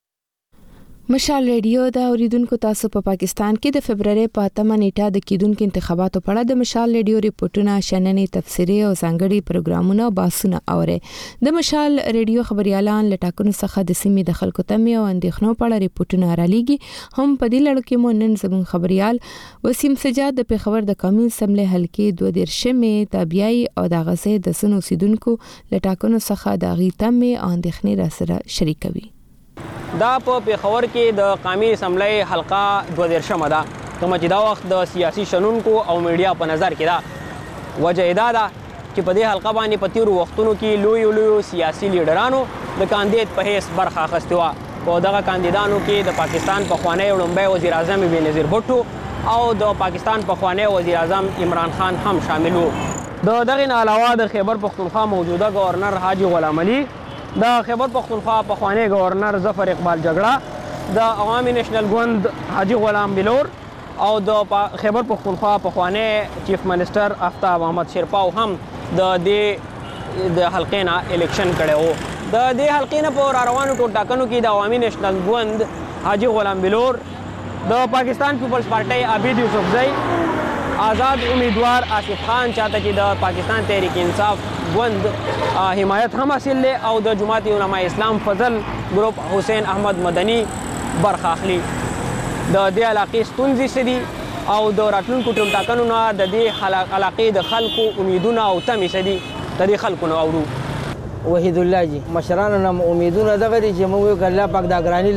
مشال ریډیو دا اوریدونکو تاسو په پاکستان کې د فبرवरी په 8 نیټه د کیدونکو انتخاباتو په اړه د مشال ریډیو ریپورتونه، شننې، تفسیري او ځانګړي پروګرامونه او باسونه اوري. د مشال ریډیو خبريالان لټاکنو څخه د سیمې د خلکو تمې او اندېښنو په اړه ریپورتونه رالیږي. هم په دې لړ کې مو نن زموږ خبريال وسیم سجاد د پیښور د قومي اسمبلی حلقې 2 تابعي او د غزې د سنو سیدونکو لټاکنو څخه د غیتمې او اندېښنې را سره شریکوي. دا په پیښور کې د قومي اسمبلی حلقه 2 ده، کوم چې دا وخت د سیاسي شنونکو او میډیا په نظر کې ده. وجه دا ده چې په دې حلقه باندې په تیرو وختونو کې لوی سیاسي لیډرانو د کاندید په حیث برخه اخیستې وه. په دغه کاندیدانو کې د پاکستان پخوانی لومړی وزیر اعظم بېنظیر بھټو او د پاکستان پخوانی وزیر اعظم عمران خان هم شامل وو. د دغې نه علاوه د خیبر پښتونخوا موجوده گورنر حاجي غلام علي، د خیبر پښتونخوا پخوانی گورنر ظفر اقبال جګړه، د عوامي نېشنل ګوند حاجي غلام بلور او د خیبر پښتونخوا پخوانی چیف منسٹر آفتاب احمد شیرپاو هم د دې د حلقې نه الیکشن کړی وو. د دې حلقې نه په راروانو ټول ټاکنو کې د عوامي نېشنل ګوند حاجي غلام بلور، د پاکستان پیپلز پارټۍ عابد یوسفزئی، آزاد امیدوار آصف خان چاته چې د پاکستان تحریک انصاف ګوند حمایت هم حاصل دی او د جماعت علماء اسلام فضل ګروپ حسین احمد مدني برخه اخلي. د دې علاقې ستونزې څه دي او د راتلونکو ټول ټاکنو نه د دې علاقې د خلکو امیدونه او تمې څه دي د دې خلکو نه اورو. وحید الله جی مشرانو نه امیدونه دغه دي چې موږ وکړو الله پاک دا ګراني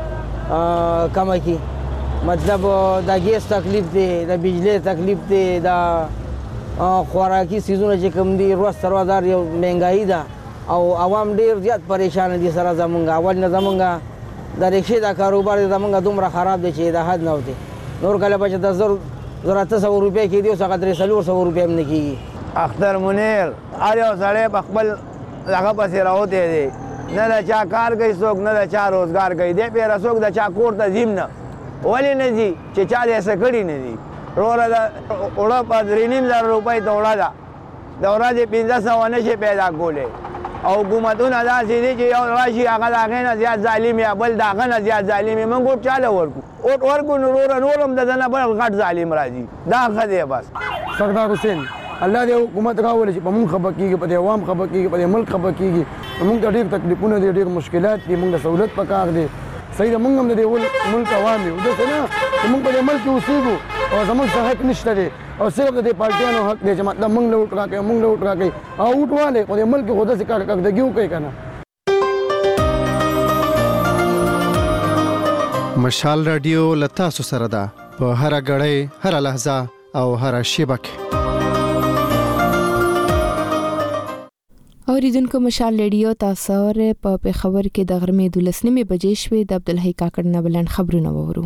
لګا کم کی، مطلب دا ګیس تکلیف دی، د بجلی تکلیف دی، دا خوراکي سیزونه چې کوم دي ورځ تر ورځې یو مهنګایي ده او عوام ډېر زیات پریشان دي سره. زمونږ اول نه زمونږ د رکشې دا کاروبار دی زمونږ دومره خراب دی چې د حد نه وتې. نور کله به چې 10,800 روپۍ کېدي اوس هغه 300 روپۍ هم نه کېږي. اختر منیر هر یو سړی په خپل هغه پسې راوتی دی، نه د چا کار کوي څوک، نه د چا روزګار کوي. دې پیره څوک د چا کور ته ځیم نه، ولې نه ځي چې چا دې څه کړي نه دي. وروره د اوړه په 3,500 روپۍ ته اوړه ده، د ورځې 1500 نشي پیدا کولی. او حکومتونه داسې دي چې یو راشي هغه د هغې نه زیات ظالم یا بل د هغه نه زیات ظالم وي. موږ اوټ چاله ورکړو، اوټ ورکړو نو وروره نور هم د ده نه بل غټ ظالم راځي. دا ښه دی. بس سردار حسین الله دې حکومت راولي چې په موږ خبر کیږي په عوام خبر کیږي په ملک خبر کیږي موږ ته ډېر تکلیفونه دي ډېر مشکلات دي موږ سہولت پکار دي صحیح ده موږ هم د ملک عوام یو دا څنګه موږ په ملک کې اوسېږو او زموږ څه حق نشته دی او صرف د پارټیانو حق دی چې مطلب موږ له ووټ راکړي موږ له ووټ راکړي او ووټ والے په ملک کې خو داسې کارکردګي وکړي که نه. مشال رادیو له تاسو سره ده په هره غړۍ هره لحظه او هره شیبه کې. اوریدونکو مشال ریډیو تاسو په خبر کې د غرمې 12 بجې شوې د عبدالحی کاکړ نه بلند خبرونه وورو.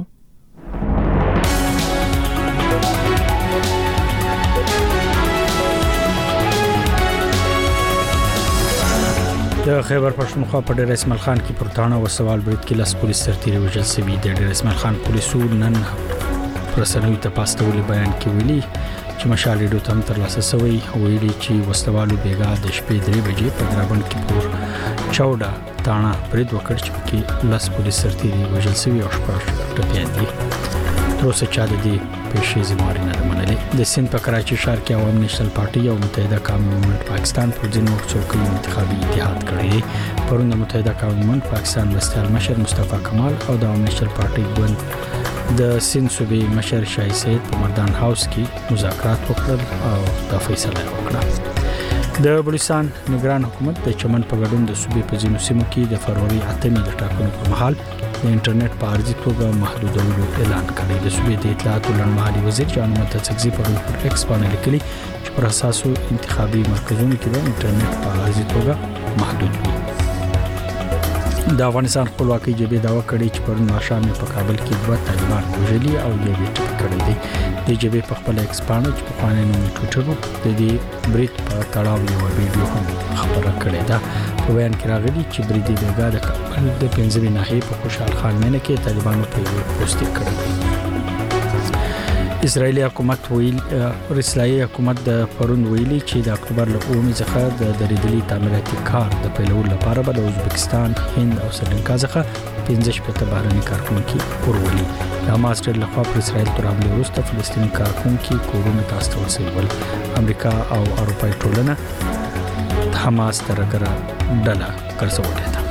د خیبر پښتونخوا په ډېر اسماعیل خان کې پرتانه او سوال برید کې لاس پولیس سرتیري وژل شوی د ډېر اسماعیل خان پولیسو نن پرسنوي ته پاستولي بیان کې ویلي چې مشال ریډیو ته تر لاسه سوی ویلي چې وسلوالو بیګا د شپې 3 بجې په درابند کې پور چوډا تانا برید وکړ چې کې لاس پولیس سرتیري وژل شوی او شپږ ټپيان دي. تر اوسه چا د دې پیښې ذمہواري نه منلې. د سند په کراچي ښار کې عوام نېشنل پارټي او متحده قومي مومنت پاکستان پر ځینو څوکیو انتخابي اتحاد کړی. پرون د متحده قومي مومنت پاکستان مرستیال مشر مصطفی کمال او د عوام نېشنل پارټي ګوند د سند صوبې مشر شاهي سید په مردان هاوس کې مذاکرات وکړل او دا فیصله وکړه. د بلوچستان نگران حکومت د چمن په ګډون د صوبې په ځینو سیمو کې د فروری 8 د ټاکنو پر مهال د انټرنیټ په عرضي توګه محدودولو اعلان کړی. د صوبې د اطلاعات او لړمحلي وزیر جان محمد تڅکزي په ایکس باندې لیکلي چې پر اساسو انتخابي مرکزونو کې د انټرنیټ په عرضي توګه محدود وي. د افغانستان خپلواکۍ جبهې داوا کړې چې پرون ماښام په کابل کې 2 طالبان وژلي او یو ویټ کړی دی. د جبهې په خپل ایکس باندې چې په خوانې نوم ټوټر د دې برید په تړاو یو ویډیو هم خبره کړې ده. په بیان کې راغلي چې بریدي بیګا د کابل د 15 ناحیې په خوشحال خان مینه کې طالبانو په یو پوسټ کړی دی. اسرایلی حکومت اسرایلی حکومت د پرون ویلي چې د اکتوبر له 9 څخه د درېدلي تعمیراتي کار د پیلولو لپاره به د ازبکستان، هند او سریلانکا څخه 15 بهرني کارکونکي ورولي. د حماس ډلې لخوا پر اسرایل تر حملې وروسته فلسطیني کارکونکي کورونه ته استول شوي ول. امریکا او اروپایي ټولنه حماس ترګره ډله ګرځولې ده.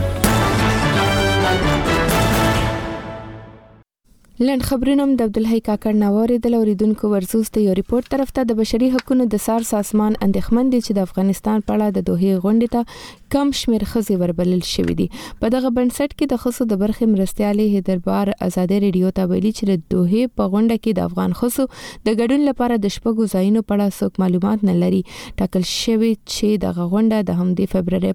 لند خبرونه د عبدالحی کاکړ ناوړه د اوریدونکو ورزوس ته یو ریپورت طرف ته د بشري حقوقو د سار سازمان اندېښمن دي چې د افغانستان په اړه د دوحې غونډې ته کم شمیر خزي وربلل شوې دي. په دغه بنسټ کې د خصو د برخې مرستيالي هیدربار آزادې ریډیو ته ویلي چې د دوحې په غونډه کې د افغان خصو د ګډون لپاره د شپږو ځایونو په اړه څوک معلومات نه لري. ټاکل شوی چې دغه غونډه د همدې فبرवरी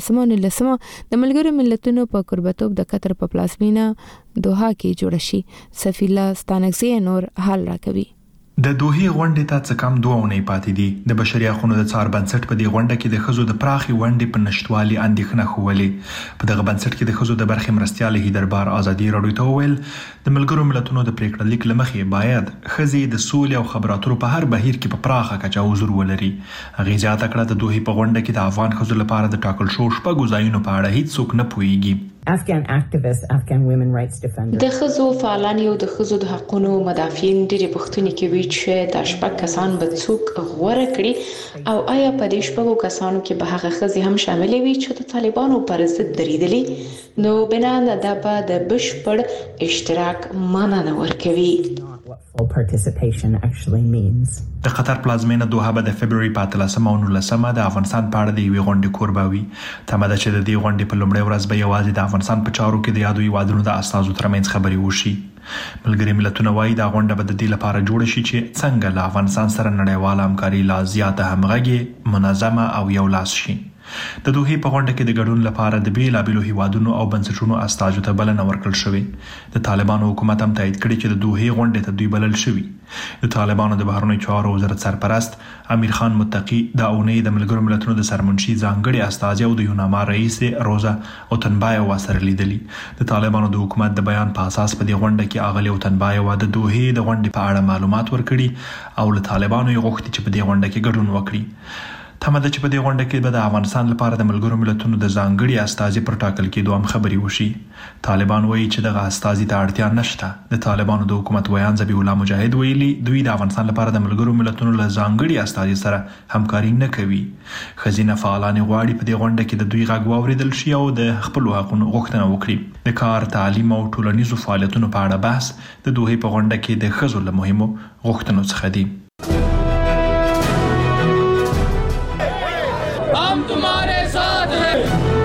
15 د ملګرو ملتونو په قربتوب د قطر په پلازمینه دوحه کې جوړ شي. سفیلا ستانکزی نور حال راکوي. د دوحې غونډې ته څه کم 2 اونۍ پاتې دي. د بشري حقوقو د څار بنسټ په دې غونډه کې د خزو د پراخي ونډې په نشټوالي اندېښنه خوولې. په دغه بنسټ کې د خزو د برخې مرستيالي هیدربار آزادي راډیو ته ویل د ملګرو ملتونو د پریکړه لیک لمخې باید خزي د سولې او خبرو اترو په هر بهیر کې په پراخه کچه حضور ولري. هغه زیاته کړه د دوحې په غونډه کې د افغان خزو لپاره د ټاکل شو شپږو ځایونو په اړه هیڅ څوک نه پوهیږي. Afghan activists, Afghan women rights defenders. د خزو فعالان یو د خزو د حقوقو مدافعین ډېری پښتوني کې وی چې د شپږ کسان به څوک غوړه کړي او آیا په دې شپږو کسانو کې به هغه خزي هم شامل وي چې د طالبانو پر ضد درېدلي نو بنا د بشپړ اشتراک معنی ورکوي. Full participation actually means. د قطر پلازمینه دوحه به د فبرवरी 15 او 19 د افغانستان په اړه د یوې غونډې کوربه وي. تماده چې د دې غونډې په لومړۍ ورځ به یوازې د افغانستان په چارو کې د یادو هیوادونو د استازو ترمنځ خبرې وشي. ملګري ملتونه وايي دا غونډه به د دې لپاره جوړ شي چې څنګه له افغانستان سره نړیواله همکاري لا زیاته همغږي، منظمه او یو لاس شي. د دوحې په غونډه کې د ګډون لپاره د بیلابیلو هیوادونو او بنسټونو استازو ته بلنه ورکړل شوې. د طالبانو حکومت هم تایید کړی چې د دوحې غونډې ته دوی بلل شوي. د طالبانو د بهرنیو چارو وزارت سرپرست امیر خان متقی د اونۍ د ملګرو ملتونو د سرمنشي ځانګړي استازي او د یوناما رئیس روزا اوتنبایوا سره لیدلي. د طالبانو د حکومت د بیان په اساس په دې غونډه کې اغلی اوتنبایوا د دوحې د غونډې په اړه معلومات ورکړي او له طالبانو یې غوښتي چې په دې غونډه کې ګډون وکړي. تمه ده چې په دې غونډه کې به د افغانستان لپاره د ملګرو ملتونو د ځانګړي استازي پر ټاکل کېدو هم خبرې وشي. طالبان وایي چې دغه استازي ته اړتیا نشته. د طالبانو د حکومت ویان ذبیح الله مجاهد ویلي دوی د افغانستان لپاره د ملګرو ملتونو له ځانګړي استازي سره همکاري نه کوي. ښځینه فعالان غواړي په دې غونډه کې د دوی غږ واوریدل شي او د خپل حقوقو غوښتنه وکړي. د کار، تعلیم او ټولنیزو فعالیتونو په اړه بحث د دوی په غونډه کې د ښځو له مهمو غوښتنو څخه دی. हम तुम्हारे साथ हैं.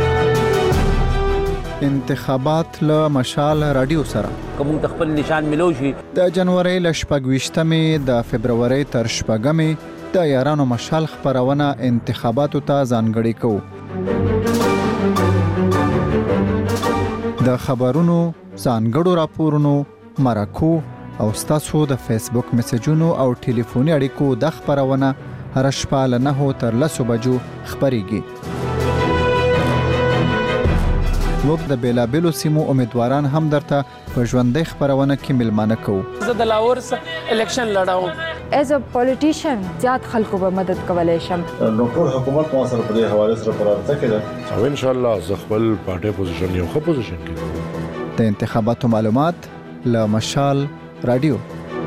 انتخابات له مشال رادیو سره کوم خپل نشان ملو شي د جنوري ل 28مې د فبرवरी تر 8مې د یارانو مشال خبرونه انتخاباتو ته ځانګړي کوو. د خبرونو ځانګړو راپورونو مرکو او ستاسو د فیسبوک میسجونو او ټلیفوني اړیکو د خبرونه هر شپه له 9 تر 10 بجو خبريږي. موږ د بیلابیلو سیمو امیدواران هم درته په ژوندۍ خبرونه کې ملمانه کوو. زه د لاهور الیکشن لړاوم. ایز ا پولیټیشن زیات خلکو به مدد کولای شم. ډاکټر حکومت مو سره په دې حواله سره پرارته کړه او ان شاء الله ز خپل پارټي پوزیشن یو خو پوزیشن کې د انتخاباتو معلومات ل مشال رادیو.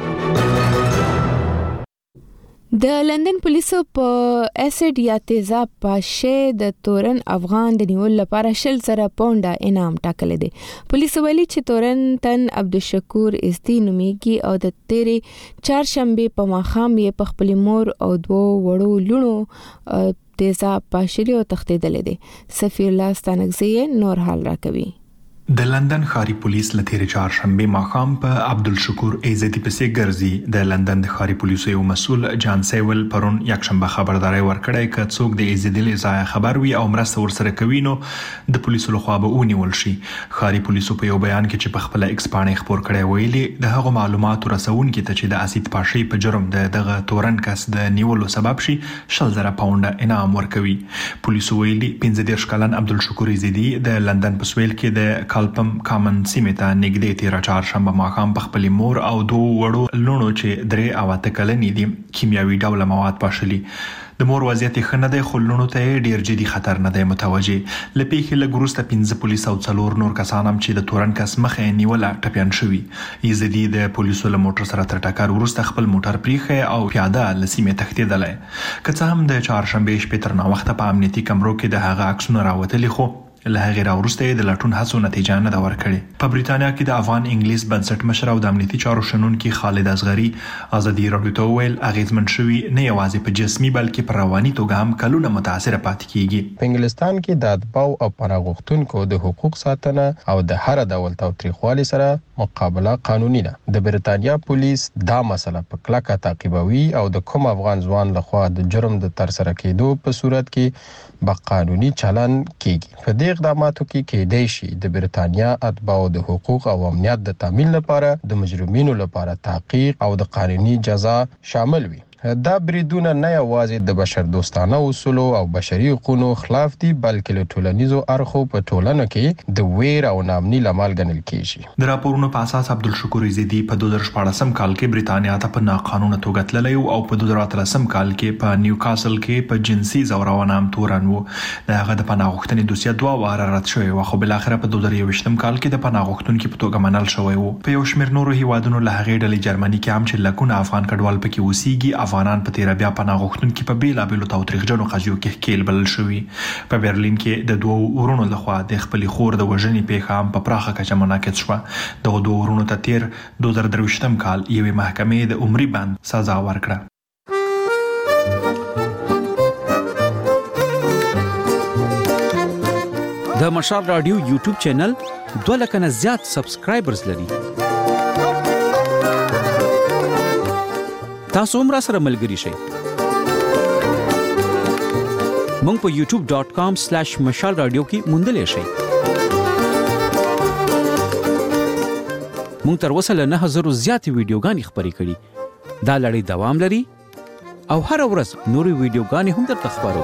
د لندن پولیسو په اسید یا تیزاب پاشه د تورن افغان د نیول لپاره 10,000 پاونډه انعام ټاکل دي. پولیسو ویلي چې تورن تن عبدالشکور ازدی نومیږي او د تیرې چهارشنبه په ماښام یې په خپل مور او دوه وړو لونو تیزاب پاشلی او تختیدل دي. سفیر الله ستانکزی نور حال راکوي. د لندن ښاري پولیس له تیرې چهارشنبه ماښام په عبدالشکور ایزدی پسې ګرځي. د لندن د ښاري پولیسو یو مسؤل جان سیول پرون یکشنبه خبرداري ورکړی چې څوک د ایزدی له ځای خبر وي او مرسته ورسره کوي نو د پولیسو لخوا به ونیول شي. ښاري پولیسو په یو بیان کې چې په خپل ایکس باندې خبر کړی ویلي د هغو معلوماتو رسونکو ته چې د اسید پاشي په جرم دغه تورن کس د نیولو سبب شي 10,000 پاونډه انعام ورکوي. پولیسو ویلي 15 کلن عبدالشکور ایزدی د لندن په سویل کې د کالپم کامن سیمې ته نږدې تیر چهارشنبه ماښام په خپل مور او دوه وړو لونو چې 3 او 8 کلنې دي کیمیاوي ډول مواد پاشلي. د مور وضعیت ښه نه دی خو لونو ته ډیر جدي خطر نه دی متوجه. لپیخي له ګروسته 15 پولیس او 4 نور کسان هم چې د تورن کس مخه نیوله ټپيان شوی. یزدی د پولیسو له موټر سره تر ټکر ورسته خپل موټر پریخه او پیاده لسیمه تختیدل. که څه هم د چهارشنبه شپه تر نو وخت په امنیتي کمرو کې د هغه عکسونه راوتلي خو له هغه راورسته د لټون هڅو نتیجه نه دا ورکړي. په بریتانیا کې د افغان انګلیس بنسټ مشر او د امنیتي چارو شنونکي خالد اصغری ازادي رادیو ته ویل اغیزمن شوی نه یوازې په جسمي بلکې په رواني توګه هم کلونه متاثر پاتې کیږي. په انګلستان کې د اتباع او پناهغښتونکو د حقوق ساتنه او د هر ډول تاوتریخوالي سره مقابله قانوني ده. د بریتانیا پولیس دا مسله په کلکه تعقیبوي او د کوم افغان ځوان لخوا د جرم د تر سره کېدو په صورت کې با قانوني چلن کیږي. په دې اقداماتو کې کېدای شي د بریتانیا اتباع د حقوق او امنیت د تامین لپاره د مجرمینو لپاره تحقیق او د قانوني جزا شامل وي. دا بریدونه نه یوازې د بشر دوستانه اصول او بشري حقوقو خلاف دي بلکې له ټولنیزو اړخو په ټولنه کې د ویر او نامني لامل ګڼل کیږي. د راپورونو په اساس عبدالشکور ایزدی په 2014 کال کې بریتانیا ته په ناقانونه توګه تللی او په 2013 کال کې په نیوکاسل کې په جنسي زورونه هم تورن وو. دغه د پناهغښتنې دوسیه 2 واره رد شوی و خو بل اخر په 2021 کال کې د پناهغښتونکو په توګه منل شوی وو. په یو شمېر نورو هیوادونو له هغې ډلې جرمني کې هم چې لکونه افغان کډوال پکې اوسېږي افغانان په تیر بیا پناهغښتونکو په بیلابیلو تاوتریخجنو قضیو کې ښکیل بلل شوي. په برلین کې د 2 ورونو لخوا د خپل خور د وژنې پیښه هم په پراخه کچه منعکس شوه. دغه 2 ورونو ته تیر 2023 کال یوې محکمې د عمري بند سزا ورکړه. د مشال رادیو یوټیوب چینل 2 لک نه زیات سبسکرایبرز لري. تاسو هم را سره ملګري شئ. مونږ په youtube.com/مشال رادیو کې موندلې شئ. مونږ تر اوسه له 9000 زیاتې ویډیوګانې خبرې کړې. دا لړۍ دوام لري او هر ورځ نورې ویډیوګانې هم درته خبرو.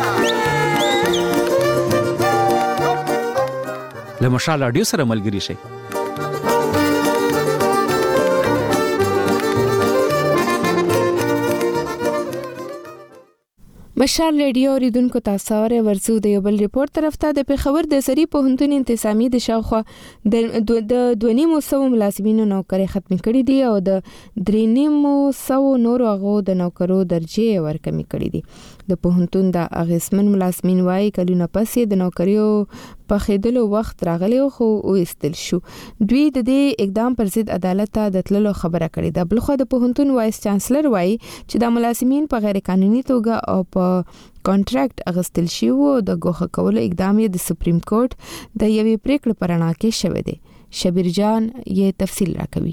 له مشال رادیو سره ملګري شئ. مشال ریډیو اوریدونکو تاسو اورئ ورزو د یو بل ریپورت طرف ته د پېښور د سری پوهنتون انتظامی د شاوخوا د 2.5 ملازمینو نوکری ختم کړي دي او د 3.5 نورو هغه د نوکرو درجه ورکمې کړي دي د پوهنتون د اغیسمن ملازمین وايي کلونه پسې د نوکریو په خېدلو وخت راغلی خو وستل شو دوی د دې اقدام پر ضد عدالت ته د تللو خبره کړې ده بلخو د پوهنتون وایس چانسلر وايي چې د ملازمین په غیر قانوني توګه او په کانټراکټ اغستل شي او د ګوښه کولو اقدام یې د سپریم کورټ د یوې پریکړې پر اړه کې شوی دی شبیر جان یې تفصیل راکوي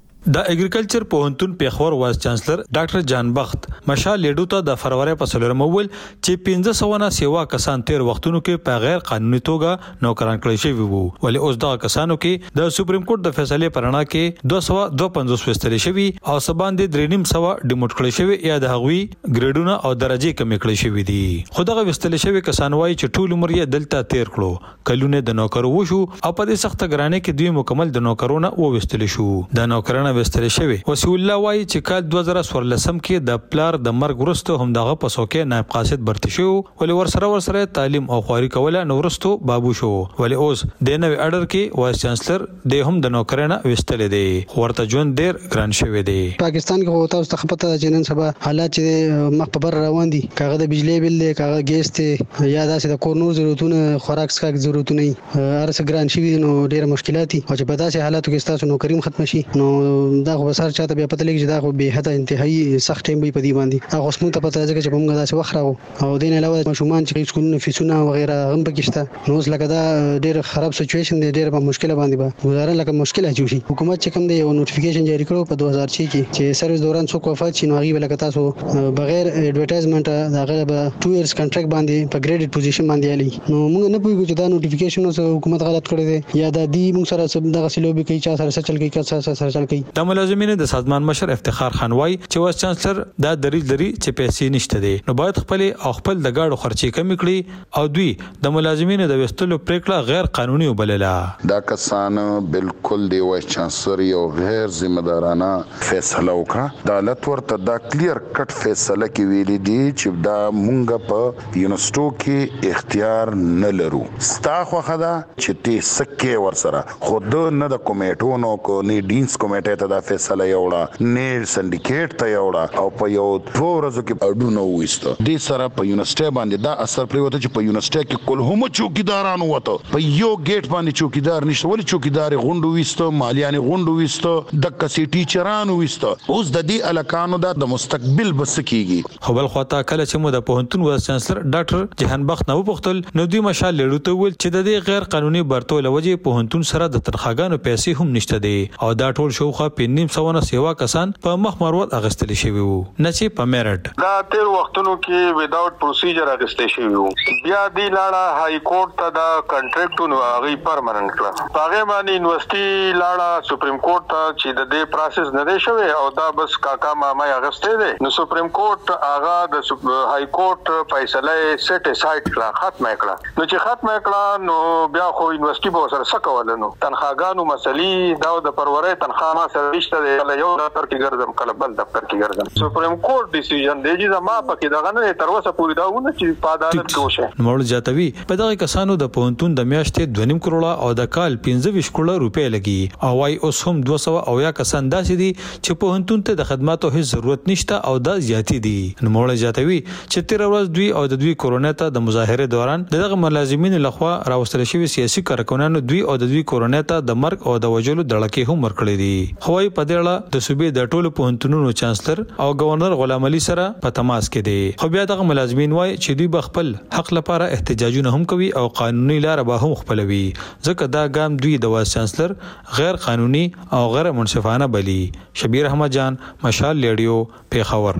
د اګریکلچر پوهنتون پیښور وایس چانسلر ډاکټر جان بخت مشال لیډو ته د فروری په سلور مول چې 1500 نه سیوا کسان تیر وختونو کې په غیر قانوني توګه نوکران کړی شوی وو ولې اوس دغه کسانو کې د سپریم کورټ د فیصلې پرنا کې 252 وستل شوی او سبان د 3.5 ډیموټ کړی شوی یا د هغوی ګریډونه او درجه کم کړی شوی دي خو دغه وستل شوی کسان وایي چې ټول عمر یې دلته تیر کړو کلونه د نوکر وشو او په دې سخت ګرانه کې دوی مکمل د نوکرونه وستل شو د نوکرانه وستل شوی وسیع الله وایي چې کال 2014 کې د پلار د مرګ وروسته هم دغه پسوکې نائب قاصد برتی شو ولې ورسره تعلیم او خواري کوله نو وروسته بابو شو ولې اوس د نوې اډر کې وایس چانسلر د هم د نوکرانه وستل دي ورته جون ډیر ګران شوی دی پاکستان کې تاسو ته خپته چې نن سبا حالات چې مخ په بر روان دي کاغه د بجلی بل دی کاغه ګیس ته یا داسې د کورنور ضرورتونه خوراک سکاک ضرورتونه هر څه ګران شي نو ډیر مشکلات دي او چې په داسې حالاتو کې تاسو نوکری ختم شي نو دا وسار چاته بیا پته لګي چې دا خو به حتی انتهایی سخت ټیم به پدی باندې هغه اوس مونږ ته پته راځي چې په موږ داسې وخت راو او دین علاوه مشومان چې سکولونه فیسونه وغیرہ هم پکښته نو اوس لکه دا ډیر خراب سچويشن دی ډیر په مشکله باندې به گزاره لکه مشکله جوړ شي حکومت چې کوم دی یو نوټیفیکیشن جاری کړو په 2006 کې چې سرویس دوران څوک وفات شي نو هغه لکه تاسو بغیر اډورټایزمنت دا غره به 2 ایئرز کانټریکټ باندې په ګریډډ پوزیشن باندې علي نو موږ نه پوهیږو چې دا نوټیفیکیشن اوس حکومت غلط کړی دی یا دا دی موږ سره سب دغه سلوبي کوي چا سره چل کوي چا سره چل کوي د ملازمینو د سازمان مشر افتخار خان وای چې وایس چانسلر دا دریځ لري چې پیسې نشته دي نو باید خپل د گاډو خرچي کم کړي او دوی د ملازمینو د وستلو پریکړه غیر قانوني وبلله دا کسان بالکل دی وایس چانسلر یو غیر ذمہ دارانه فیصله وکړه عدالت ورته دا کلیر کټ فیصله کې ویلي دي چې دا مونږ په یونیورسيټو کې اختیار نه لرو ستا خو خدا چې ته سکه ورسره خود نه د کمیټونو کو نه ډینز کمیټه ته دا فیصله یوړه نه سندیکیټ ته یوړه او په یو 2 ورځو کې اډونه وېست د سره په یونیورسيټي باندې دا اثر پرې وته چې په یونیورسيټي کې کول هم چوکیدارانو وته په یو گیټ باندې چوکیدار نشته ولی چوکیدار غونډو وېست مالیان غونډو وېست د کسي ټیچرانو وېست اوس د دې الکانو د مستقبل بس کیږي خو بل خواته کله چې مو د پوهنتون وایس چانسلر ډاکټر جهان بخت نو پختل نو دوی مشال لیډو ته ول چې د دې غیر قانوني برتول وجه پوهنتون سره د تنخواګانو پیسې هم نشته دي او دا ټول شوخه په 900 سیوا کسان په مخ مروت اغستل شوی وو نه چې په میرټ دا تیر وختونو کې وداوت پروسیجر اغستل شوی وو بیا دی لاړه های کورټ ته دا کنټریکټونو هغه پرمننت کړ هغه باندې یونیورسيټي لاړه سپریم کورټ ته چې د دې پروسس نه دی شوی او دا بس کاکا ماما اغستې دي نو سپریم کورټ هغه د های کورټ فیصله سیټ اسایډ کړه ختمه کړه نو چې ختمه کړه نو بیا خو یونیورسيټي به سره سکول نو تنخواګانو مسلې دا د پرورې تنخواه ما سره نشته دی یو دفتر کې ګرځم کله بل دفتر کې ګرځم سپریم کورټ ډیسیژن دی چې ما پکې دغه نه تر اوسه پوری داونه چې په عدالت کې وشه نوړ جاتوي په دغه کسانو د پوهنتون د میاشتې 2.5 کروڑه او د کال 15 کروڑه روپۍ لګي او وايي اوس هم 200 او یا کسان داسې دي چې پوهنتون ته د خدماتو هیڅ ضرورت نشته او دا زیاتی دي نوړ جاتوي چې تیر ورځ دوی او د دوی کورونا ته د مظاهره دوران دغه ملازمین لخوا راوستل شوی سیاسي کارکونانو دوی او د دوی کورونا ته د مرګ او د وجلو دړکې هم ورکړي دي خوای په دې اړه د صوبې د ټولو پوهنتونونو چانسلر او گورنر غلام علي سره په تماس کې دي خو بیا دغه ملازمین وایي چې دوی بخپل حق لپاره احتجاجونه هم کوي او قانوني لار به هم خپلوي ځکه دا ګام دوی د وایس چانسلر غیر قانوني او غیر منصفانه بلی شبیر احمد جان مشال لیډیو پیښور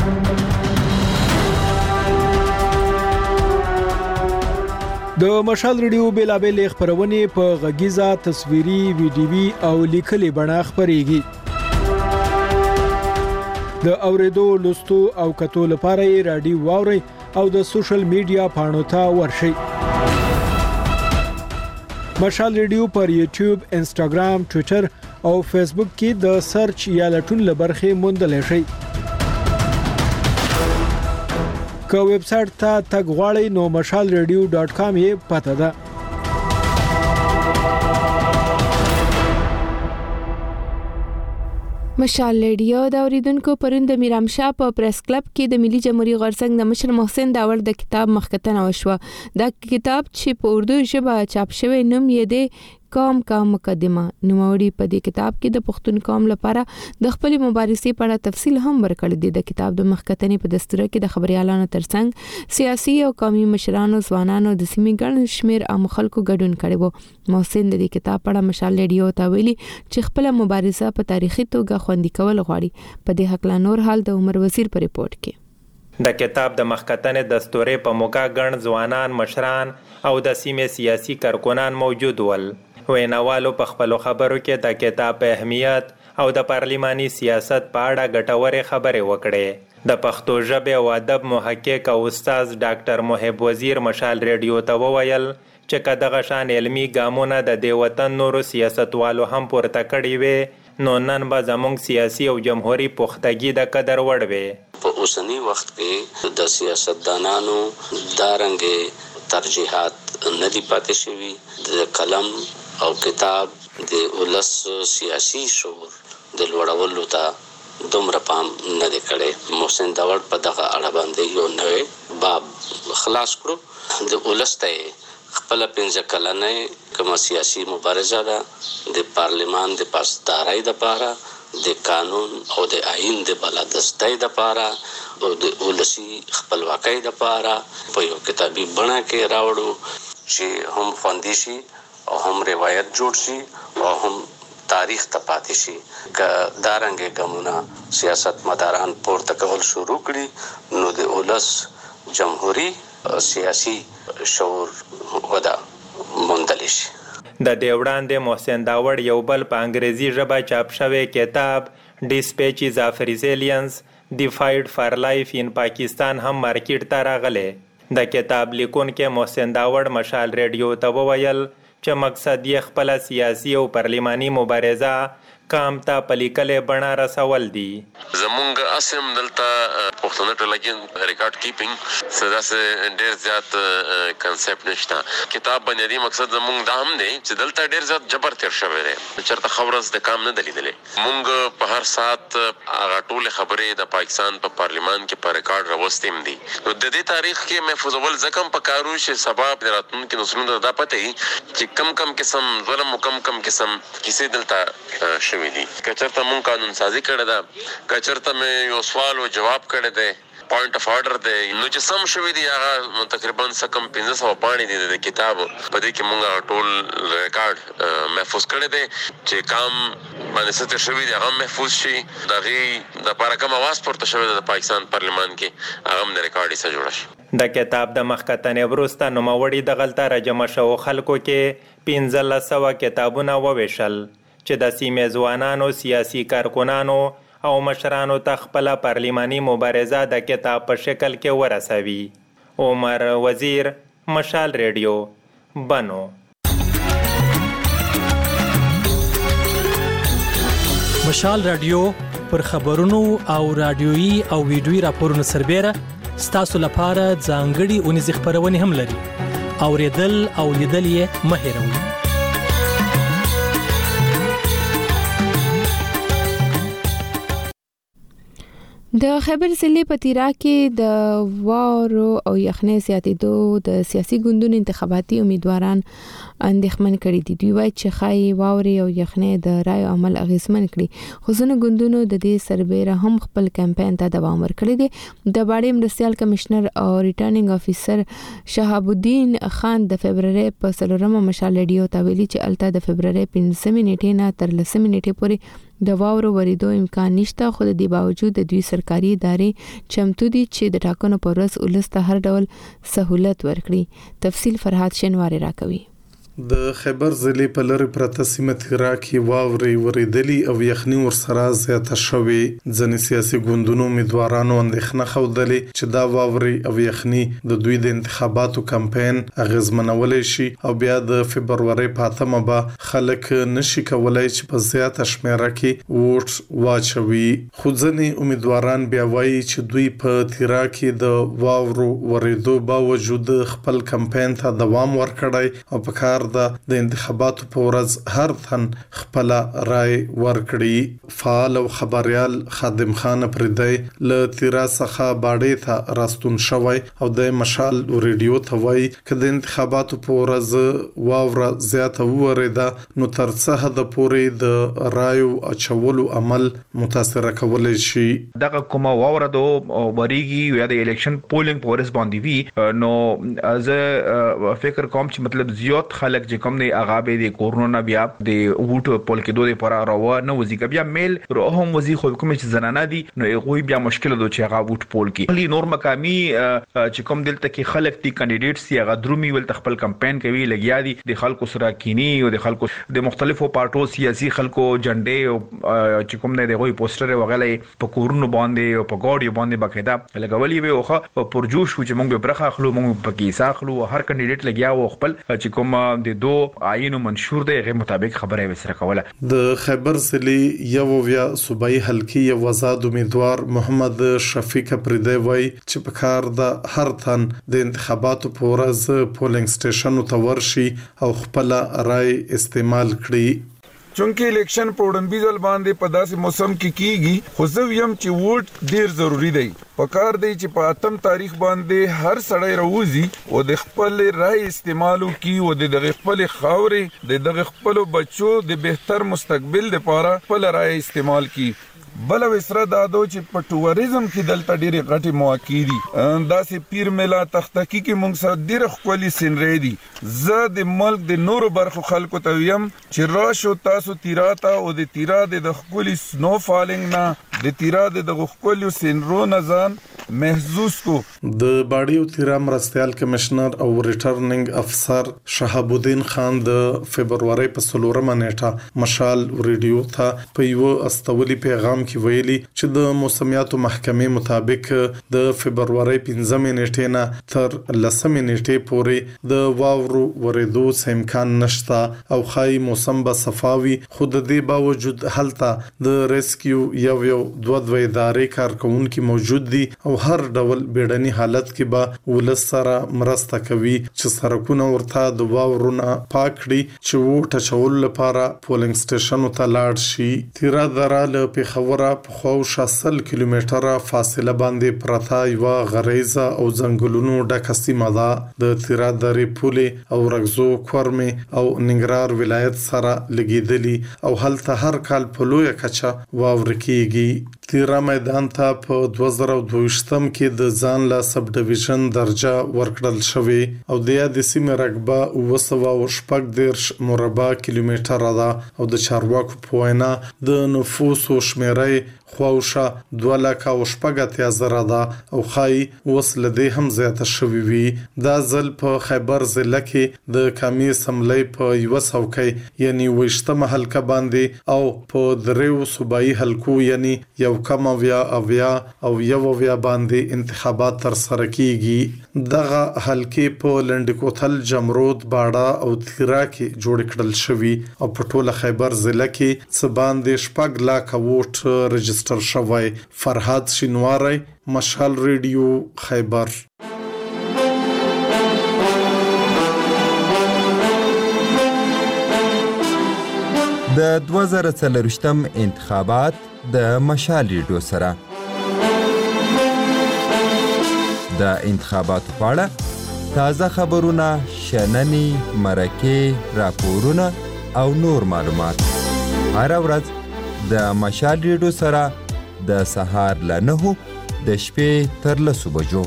د مشال ریډیو بیلابل خبرونه په غږیزه تصویري ویډیوي او لیکلي بڼه خبريږي د اوریدو لوستو او کتو لپاره یې رادیو واوري او د سوشل میډیا پاڼو ته ورشئ مشال ریډیو پر یوټیوب انسټاګرام ټوئیټر او فیسبوک کې د سرچ یا لټون لبرخه موندل شئ که ویب سټ ته تګ غواړئ نو mashalradio.com یې پته ده. مشال ریډیو د اوریدونکو پرون د میرامشاه په پریس کلب کې د ملي جمهوریت غورځنګ د مشر محسن داور د کتاب مخکتنه وشوه. دا کتاب چې په اردو ژبه چاپ شوی نوم یې دی قوم کا مقدمه. نوموړي په دې کتاب کې د پښتون قوم لپاره د خپل مبارزې په اړه تفصیل هم ورکړی دی. د کتاب د مخکتنې په دستور کې د خبريالانو ترڅنګ سیاسي او قومي مشرانو، ځوانانو، د سیمې ګڼ شمیر عام خلکو ګډون کړي وو. محسن د دې کتاب په اړه مشال ریډیو ته ویلي چې خپل مبارزه په تاریخي توګه خوندي کول غواړي. په دې حق لا نور حال د عمر وزیر په ریپورت کې. د کتاب د مخکتنې دستورې په موقع ګڼ ځوانان، مشران او د سیمې سیاسي کارکنان موجود ول. ویناوالو په خپلو خبرو کې د کتاب په اهمیت او د پارلماني سیاست په اړه ګټورې خبرې وکړې. د پښتو ژبې او ادب محقق او استاد ډاکټر محب وزیر مشال ریډیو ته وویل چې که دغه شان علمي ګامونه د دې وطن نورو سیاستوالو هم پورته کړي وي نو نن به زموږ سیاسي او جمهوري پختګي د قدر وړ وي. په اوسنی وخت کې د سیاستدانانو دارنګ ترجیحات نه دي پاتې شوي. د قلم او کتاب د ولس سیاسي شعور د لوړولو ته دومره پام نه دی کړی. محسن داور په دغه اړه باندې یو نوې باب خلاص کړو. د ولس ته خپل 15 کلنې کوم سیاسي مبارزه ده د پارلمان د پاسدارۍ لپاره، د قانون او د آئین د بلادستۍ لپاره او د ولسی خپلواکۍ لپاره په یو کتابي بڼه کې راوړو چې هم خوندي شي او هم روایت جوړ شي او هم تاریخ ته پاتې شي. که دارنګه ګامونه سیاست مداران پورته کول شروع کړي نو د ولس جمهوری سیاسي شعور ودا موندل شي. د دې وړاندې محسن داور یو بل په انګریزي ژبه چاپ شوی کتاب ډیسپیچز اف ریزیلینس دی فایټ فار لایف ان پاکستان هم مارکیټ ته راغلی. د کتاب لیکونکي محسن داور مشال ریډیو ته وویل چې مقصد یې خپل سیاسي او پارلماني مبارزه کام ته پلیکلې بڼه رسول دي. زمونږ اسم دلته پښتون ټولګین ریکارډ کیپینګ سدا سه ډیر زیات کنسپټ نشته. کتاب باندې مقصد زمونږ دا هم دی چې دلته ډیر زیات جبر تیر شوی دی. چرته خبرز د کام نه دلیدلې. مونږ په هر سات هغه ټول خبرې د پاکستان په پارلیمان کې په ریکارډ راوستیم دي. نو د دې تاریخ کې محفوظول ځکه په کارو چې سبب راتلونکو نسلونو دا پته وي چې کم قسم ظلم او کم قسم کیسې دلته شوی دي. کچرته مون قانون سازی کړی دا، کچرته مې یو سوال او جواب کړی دی، پوینټ اف آرډر دی. نو چې سم شوی دی هغه تقریبا سکم 1500 پاڼې دي د کتاب په دې کې مونږ ټول ریکارډ محفوظ کړی دی چې کام باندې ست شوی دی هغه محفوظ شي. دغه د لپاره کوم आवाज پورته شوی د پاکستان پارلیمان کې هغه د ریکارډ یې جوړ شي. د کتاب د مخکتنې وروسته نوموړي د غلطه راجمع شو خلکو کې 1500 کتابونه وویشل چې د سیمې ځوانانو، سیاسي کارکنانو او مشرانو ته خپل پارلماني مبارزه د کتاب په شکل کې ورسوي. عمر وزیر، مشال ریډیو، بنو. مشال رادیو پر خبرونو او رادیويي او ویډیويي راپورونو سربېره ستاسو لپاره ځانګړي اونیزې خبرونه هم لري. اوریدل او لیدل یې مه هېروئ. د خیبر ضلع په تیرا کې د واورو او یخنۍ زیاتېدو د سیاسي ګوندونو انتخاباتي امیدواران اندېښمن کړي دي. دوی وایي چې ښایي واورې او یخنۍ د رایو عمل اغېزمن کړي. خو ځینو ګوندونو د دې سربېره هم خپل کمپاین ته دوام ورکړی دی. د باډې مرستیال کمشنر او ریټرنینګ افیسر شهاب الدین خان د فبرवरी په 4 مشال ریډیو ته ویلي چې الته د فبرवरी 15 نیټې نه تر 10 نیټې پورې د واورو ورېدو امکان نشته. خو د دې باوجود د دوی سرکاري ادارې چمتو دي چې د ټاکنو پر ورځ ولس ته هر ډول سہولت ورکړي. تفصیل فرحات شینواری راکوي. د خیبر ضلع په لری پرته سیمه تیرا کې واوري وریدلی او یخني ورسره زیاته شوې. ځینې سیاسي ګوندونو امیدوارانو اندېښنه ښودلې چې دا واوري او یخني د دوی د انتخاباتو کمپاین اغیزمنولی شي او بیا د فبروري په 8مه به خلک نشي کولای چې په زیاته شمیره کې ووټ واچوي. خو ځینې امیدواران بیا وایي چې دوی په تیرا کې د واورو وریدو باوجود خپل کمپاین ته دوام ورکړی او په کار د انتخاباتو په ورځ هر تن خپل رائے ورکړي. فعال او خبريال خادم خان پردی له تیرا څخه باډې ته راستون شوی او د مشال ریډیو ته وایي چې د انتخاباتو په ورځ واوره زیاته وریده نو تر څه حد پورې د رایو اچولو عمل متاثر کولای شي. دغه کومه واوره د وریږي یا د الیکشن پولینګ په ورځ باندې وی نو از فکر کوم چې مطلب زیات خلک چې کوم دی هغه به د کورونا بیا د ووټ پول کې دوه لپاره راو نه وزي بیا میل روهم وزي خو کوم چې زنانه دي نو هغه بیا مشکل دوه چې هغه ووټ پول کې نور مقامي چې کوم دلته کې خلک دي کینډیډیټس یې هغه درومي ول خپل کمپاین کوي لګیا دي د خلکو سره کینی او د خلکو د مختلفو پارټو سیاسي خلکو جنډې او چې کوم دی دغه پوسټر وغیرہ په کورونو باندې او په ګاډي باندې باقاعده لګولي وي اوخه پرجوش چې موږ به برخه اخلو موږ په کې ساخلو هر کینډیډیټ لګیا و خپل چې کوم د دو عینو منشور دی غیر مطابق خبره وسره کوله. د خیبر ضلع یو ویا صوبایي حلقې یو وزاد امیدوار محمد شفیق پردی وای چې په کار د هر تن د انتخاباتو په ورځ پولینګ سټیشن ته ورشي او خپل رائے استعمال کړي. چونکه الیکشن په وړاندیز باندې په داسې موسم کې کیږي خو زه ویم چې ووټ ډیر ضروری دی. پکار دی چې په 8م تاریخ باندې هر سړی راوځي او د خپل رائے استعمالو کی او د خپل خاورې د خپل بچو د بهتر مستقبل لپاره خپل رائے استعمال کی. بل وسره دادو چې په ټوریزم کې دلته ډېری غټي مواقع دي داسې پیر میلا تختکی کې موږ سره ډېر خولي سینری دي. زه د ملک د نورو برخو خلکو ته ویم چې راشو تاسو تیراته او د تیرا د خولي سنو فالینګ نه د تیرا د خولي سینرو نزان محسوس کو. د باډي او تیرا مرستيال کمشنر او ریټرنینګ افسر شهاب الدین خان د فبرवरी په 16مه نیټه مشال ریډیو ته په یو استولي پیغام کې ویلي چې د موسمیاتو محکمې مطابق د فبرवरी 15مه نیټې نه تر 10مه نیټې پورې د واورو ورېدو امکان نشته او خای موسم به صفاوي. خود دې باوجود هلته د ریسکیو یو دوه ادارې کارکونکو موجود دي او هر ډول بیړني حالت کې به ولس سره مرسته کوي چې سرکونه ورته د واورونه پاک کړي چې ووټ اچول لپاره پولینګ سټیشن ته لاړ شي. تیرا دره له پیښوره په خوا 60 کیلومتره فاصله باندې پرته یو غریزه او ځنګلونو ډکه سیمه ده. د تیرا درې پولې او رغزو کورمه او ننګرهار ولایت سره لګیدلی او هلته هر کال په لوی کچه واور کیږي. تیرا میدان ته په 2022 کې د ځان لا سب ډیویژن درجه ورکړل شوی او د یاد سیمه رقبه 214 مربع کیلومتر ده او د چارواکو په وینا د نفوس او شمیرې خواوشه 2,80,000 ده او خای وصل دې هم زیاته شوی وي. دا ځل په خیبر ضلع کې د کامی سملې په یو څوکۍ یعنی وشتمه حلقه باندې او په دریو صوبایي حلقو یعنی یو کم او یو باندې انتخابات تر سره کیږي. دغه حلقې په لنډکوتل جمرود باډا او تیرا کې جوړ کړل شوی او په ټوله خیبر ضلع کې څه باندې 6 لاک ووټ رجستر شوی. فرهاد شینواری مشال ریډیو خیبر. د 2024م انتخابات د مشال ریډیو سره د انتخاباتو په اړه تازه خبرونه، شننې، مرکې، راپورونه او نور معلومات هر ورځ د مشال ریډیو سره د سهار له 9 د شپې تر 10 بجو.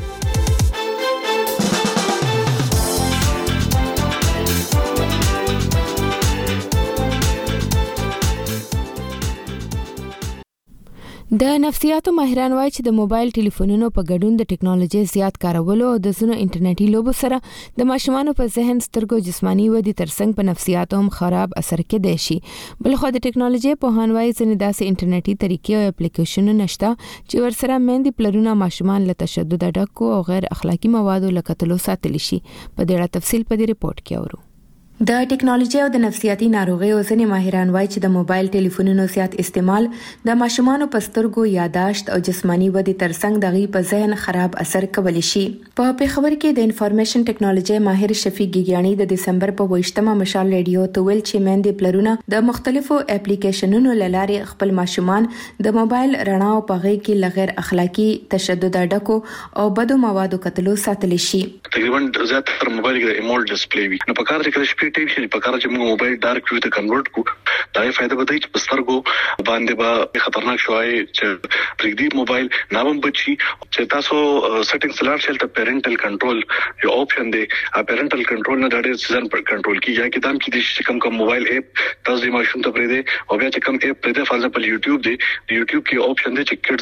د نفسیاتو ماهران وایي چې د موبایل ټلیفونونو په ګډون د ټکنالوژي زیات کارولو او د زونو انټرنیټي لوبو سره د ماشومانو په ذهن، سترګو، جسماني ودې ترڅنګ په نفسیاتو هم خراب اثر کېدای شي. بلخو د ټکنالوژي په هانوای ځنې داسې انټرنیټي طریقې او اپلیکیشنونه نشته چې ورسره مېندې پلرونه ماشومان له تشدد ډکو او غیر اخلاقی موادو له کتلو ساتلی شي. په دې اړه تفصیل په دې ریپورت کې اورو. د ټکنالوژي او د نفسیاتي ناروغیو ځینې ماهران وایي چې د موبایل ټلیفونونو زیات استعمال د ماشومانو په سترګو، یاداشت او جسماني ودې ترڅنګ د غي په ذهن خراب اثر کولی شي. په پیښور کې د انفارمیشن ټکنالوژي ماهر شفیق ګیګیانی د دسمبر په 28مه مشال ریډیو ته ویل چې مېندې پلرونه د مختلفو اپلیکیشنونو لارې خپل ماشومان د موبایل رڼا او په غي کې لغیر اخلاقی، تشدد ډکو او بدو موادو کتلو ساتلی شي. تقریبا زیات تر موبایل کې د ایمول ډسپلی وي، نو په کار کې ټیپ شي په کار چې موږ موبایل ډارک ویو ته کنورټ کو، دا یې فائدہ به دی چې سترګو باندې به خطرناک شوی چې پرېږدي موبایل نامم بچي چې تاسو سیټینګز لار شل ته پیرنټل کنټرول یو اپشن دی. پیرنټل کنټرول نه ډېر سیزن پر کنټرول کی یا کې دام کې د کم موبایل اپ تاسو د ماشوم ته پرې دی او بیا چې کم اپ پرې دی فار ایگزامپل یوټیوب دی، د یوټیوب کې اپشن دی چې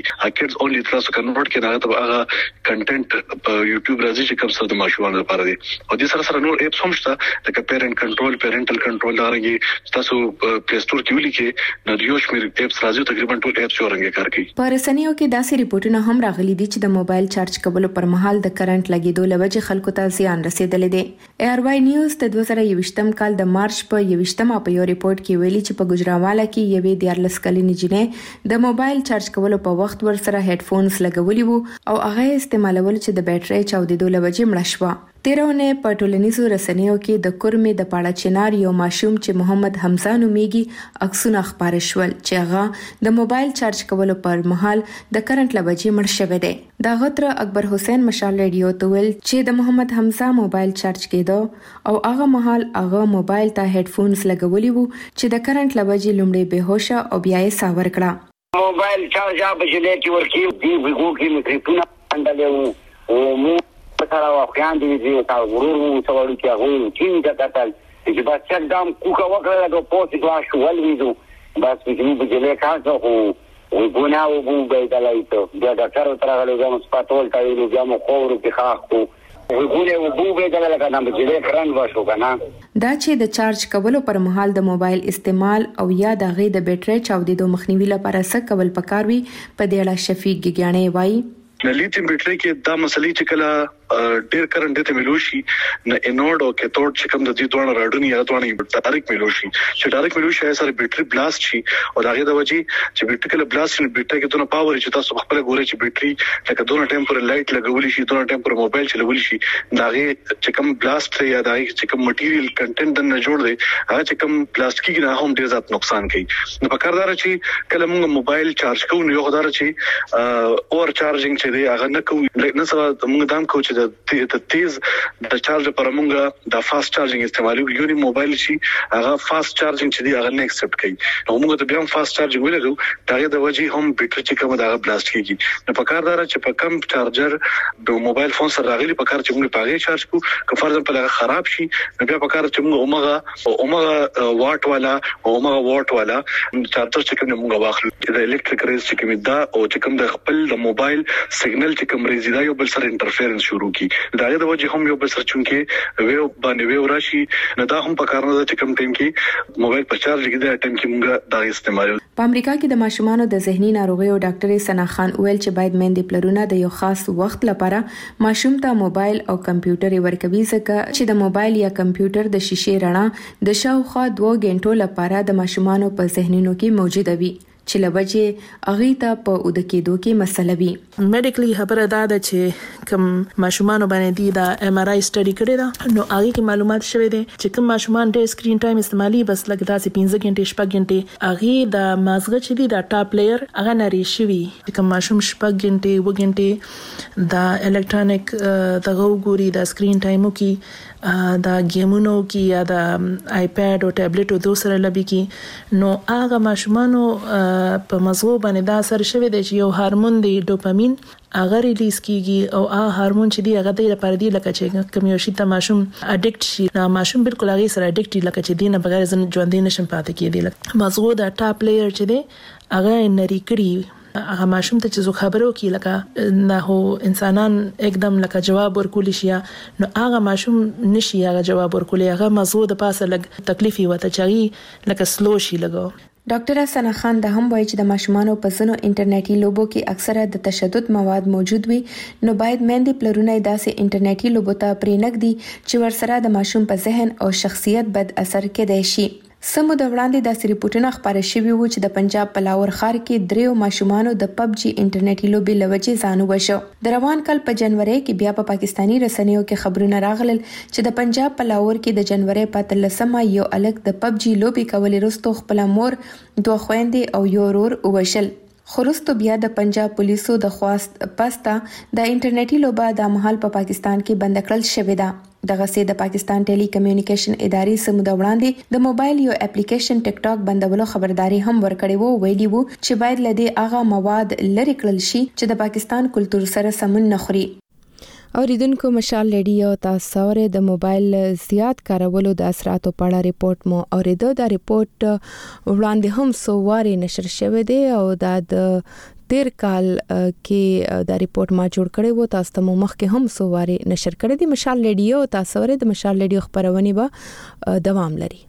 کډز اونلی تاسو کنورټ کړئ هغه هغه کنټینټ په یوټیوب راځي چې کم سره د ماشومان لپاره دی. او د سره نور اپس هم شته لکه پیرنټل کنټرول دارنګي تاسو پلی سٹور کې ولیکې نو یو شمېر اپس راځي، تقریبا ټول اپس ورنګ کار کوي. په رسنیو کې داسې ریپورتونه هم راغلي دي چې د موبایل چارج کولو پر مهال د کرنٹ لګیدو لوجه خلکو ته زیان رسیدلی دی. ایر وای نیوز د 2021م کال د مارچ په 21مه په یو ریپورت کې ویلي چې په ګجراواله کې یوې 14 کلنې جنې د موبایل چارج کولو په وخت ورسره هډفونز لګولي وو او هغه استعمالول چې د بیټرۍ چاودېدو لوجه مړه شوه. تیرونه په ټولنیزو رسنیو کې د کورمې د پاړه چنار یو ماشوم چې محمد حمزه نومیږي عکسونه خبره شول چې هغه د موبایل چارج کولو پر مهال د کرنٹ لوجه مړ شوی دی. دا غتر اکبر حسین مشال ریډیو ته ویل چې د محمد حمزه موبایل چارج کېدو او هغه مهال هغه موبایل ته هډفونز لګولي وو چې د کرنٹ لوجه لومړی بهوشه او بیا یې ساور کړه. موبایل چارج بجلی کې ورکی دی وګو کې میکروفون اندلې او سره واخیان دي چې تاسو ورور څوړو کې هغه څنګه کتل چې بس چک دام کوکا وکړه لکه پوسټ کلاس ول ویدو بس چې په جله کاڅو او ګوناو بو بدلای ته دا ډاکټر تر هغه له سپاتول ته ویلو بیا مو خور کې خاخو ګونه بو بدلای لکه نام جله کرن وشو کنه. دا چې د چارج کولو پر مهال د موبایل استعمال او یا د غي د بیټرۍ چاودېدو مخنیوي لپاره څه کول پکاروي په دې اړه شفیق ګیګیانی وایي. لیتیم بیټری کې دا مسلې چې کله ډېر کرنٹ ته ملوشي نه انورډ او کیتھوډ چې کوم د دې دوه راډونی یا دوه ډایرکټ ملوشي چې ډایرکټ ملوشي سره بیټری بلاست شي او داغه د وجې چې بیټری کله بلاست شي بیټری کې دونه پاور چې تاسو خپل ګوري چې بیټری لکه دونه ټیمپر لایټ لګولي شي دونه ټیمپر موبایل چلول شي داغه چې کوم بلاست یا داغه چې کوم مټیریل کنټینټ نه جوړ دی هغه چې کوم پلاستیکي نه هم ډېر زیات نقصان کوي. نو په کار دار چې کله موږ موبایل چارج کوو نو یو غدار چې اور چارجینګ چې دی هغه نه کوو نه سره موږ دام کوو چې د تیز د چارج پر موږ د فاست چارجینګ استعمالو یو موبایل شي هغه فاست چارجینګ چې دی هغه نه ایکسپټ کوي. نو موږ ته بیا فاست چارجینګ ولګو داغه د وجې هم بیټری چې کوم داغه بلاست کیږي. نو په کار دار چې په کم چارجر د موبایل فون سره راغلي په کار چې موږ پاغه چارج کو که فرض په لغه خراب شي نو بیا په کار چې موږ اومغه واټ والا اومغه واټ والا چارجر چې کوم موږ واخلو د الکتریک ریز چې کوم دا او چې کوم د خپل د موبایل سیګنل چې کوم ریز دا یو بل سره انټرفیرنس شروع کی داغه د وجه هم یو بل سره چونکه ویو باندې ویو راشي نه دا هم په کار نه چې کوم ټیم کې موبایل په چارج کې د ټیم کې موږ دا استعمال. په امریکا کې د ماشومانو د ذهني ناروغیو ډاکټر سنا خان ویل چې باید مېندې پلرونه د یو خاص وخت لپاره ماشوم ته موبایل او کمپیوټر ورکوي ځکه چې د موبایل یا کمپیوټر د شیشې رڼا د شاوخوا 2 غنټو لپاره د ماشومانو په ذهنونو کې موجوده وي چې لوجه اغه ته په اود کېدو کې مسله وي. میډیکلی خبره ده چې کوم ماشومان باندې دی دا ام ار آی سټډي کړی دا نو هغه کې معلومات شوه دي چې کوم ماشومان ډېر سکرین ټایم استعمالي بس لکه داسې 15 غنټې 6 غنټې هغه د مازغه چې دی دا ټاپ لیئر هغه نری شوی کوم ماشوم 6 غنټې و غنټې دا الکترونیک دغه ګوري دا سکرین ټایمو کې دا گیمونو کې یا د آیپاد او ټابلیټ او دوسره لبي کې نو هغه ماشومانو په مزغو باندې دا اثر شوی دی چې یو هورمون دی ډوپامین هغه ریلیز کیږي او هغه هورمون چې دی هغه د لپاره دی لکه چې کوم یو شی ته ماشوم اډیکټ شي نو ماشوم بالکل هغه سره اډیکټ لکه چې دینه بغیر ژوند نشم پاتې کېدی. مزغو د ټاپ لیئر چې دی هغه نری کړی هغه ماشوم ته چې زو خبرو کی لکه نه هو انسانان एकदम لکه جواب ورکول شي نو هغه ماشوم نشي هغه جواب ورکول هغه موضوع د پاسه لګ تکلیفي وته چاري لکه سلو شي لګو. ډاکټر حسن خان د هم وایي چې د ماشومانو په ځینو انټرنیټي لوبو کې اکثره د تشدد مواد موجود وي نو باید میندې پلرونه داسې انټرنیټي لوبو ته پرېنږدي چې ورسره د ماشوم په ذهن او شخصیت بد اثر کېدای شي. سمو د وړاندې د ریپورتونو خبره شوی و چې د پنجاب پلاور ښار کې دریو ماشومانو د PUBG انټرنیټي لوبي لوجې ځان وشو. د روان کال په جنوري کې بیا په پاکستانی رسنیو کې خبرونه راغلل چې د پنجاب پلاور کې د جنوري په 13مه یو الګ د PUBG لوبي کولې وروسته خپل مور دوه خويندې او یو ورور وشل. خورستو بیا د پنجاب پولیسو د خواست پستا د انټرنیټي لوبه د محل په پاکستان کې بند کړل شوې ده. دغه سي د پاکستان ټيلي کمیونیکیشن ادارې سمو د وړاندې د موبایل یو اپلیکیشن ټیک ټاک بندولو خبرداري هم ورکړې وو ویلي وو چې باید لدی هغه مواد لری کړل شي چې د پاکستان کلچر سره سمون نه خوري. اوریدونکو مشال ریډیو تاسو ورې د موبایل زیات کارولو د اثراتو په اړه ریپورت مو اوریدو. دا ریپورت وړاندې هم سوواري نشر شوی دی او د تیر کال کې دا ریپورت ما جوړ کړی وو تاسو ته مخکې هم سوواري نشر کړی دی. مشال ریډیو تاسو ورې د مشال ریډیو خبرونه به دوام لري.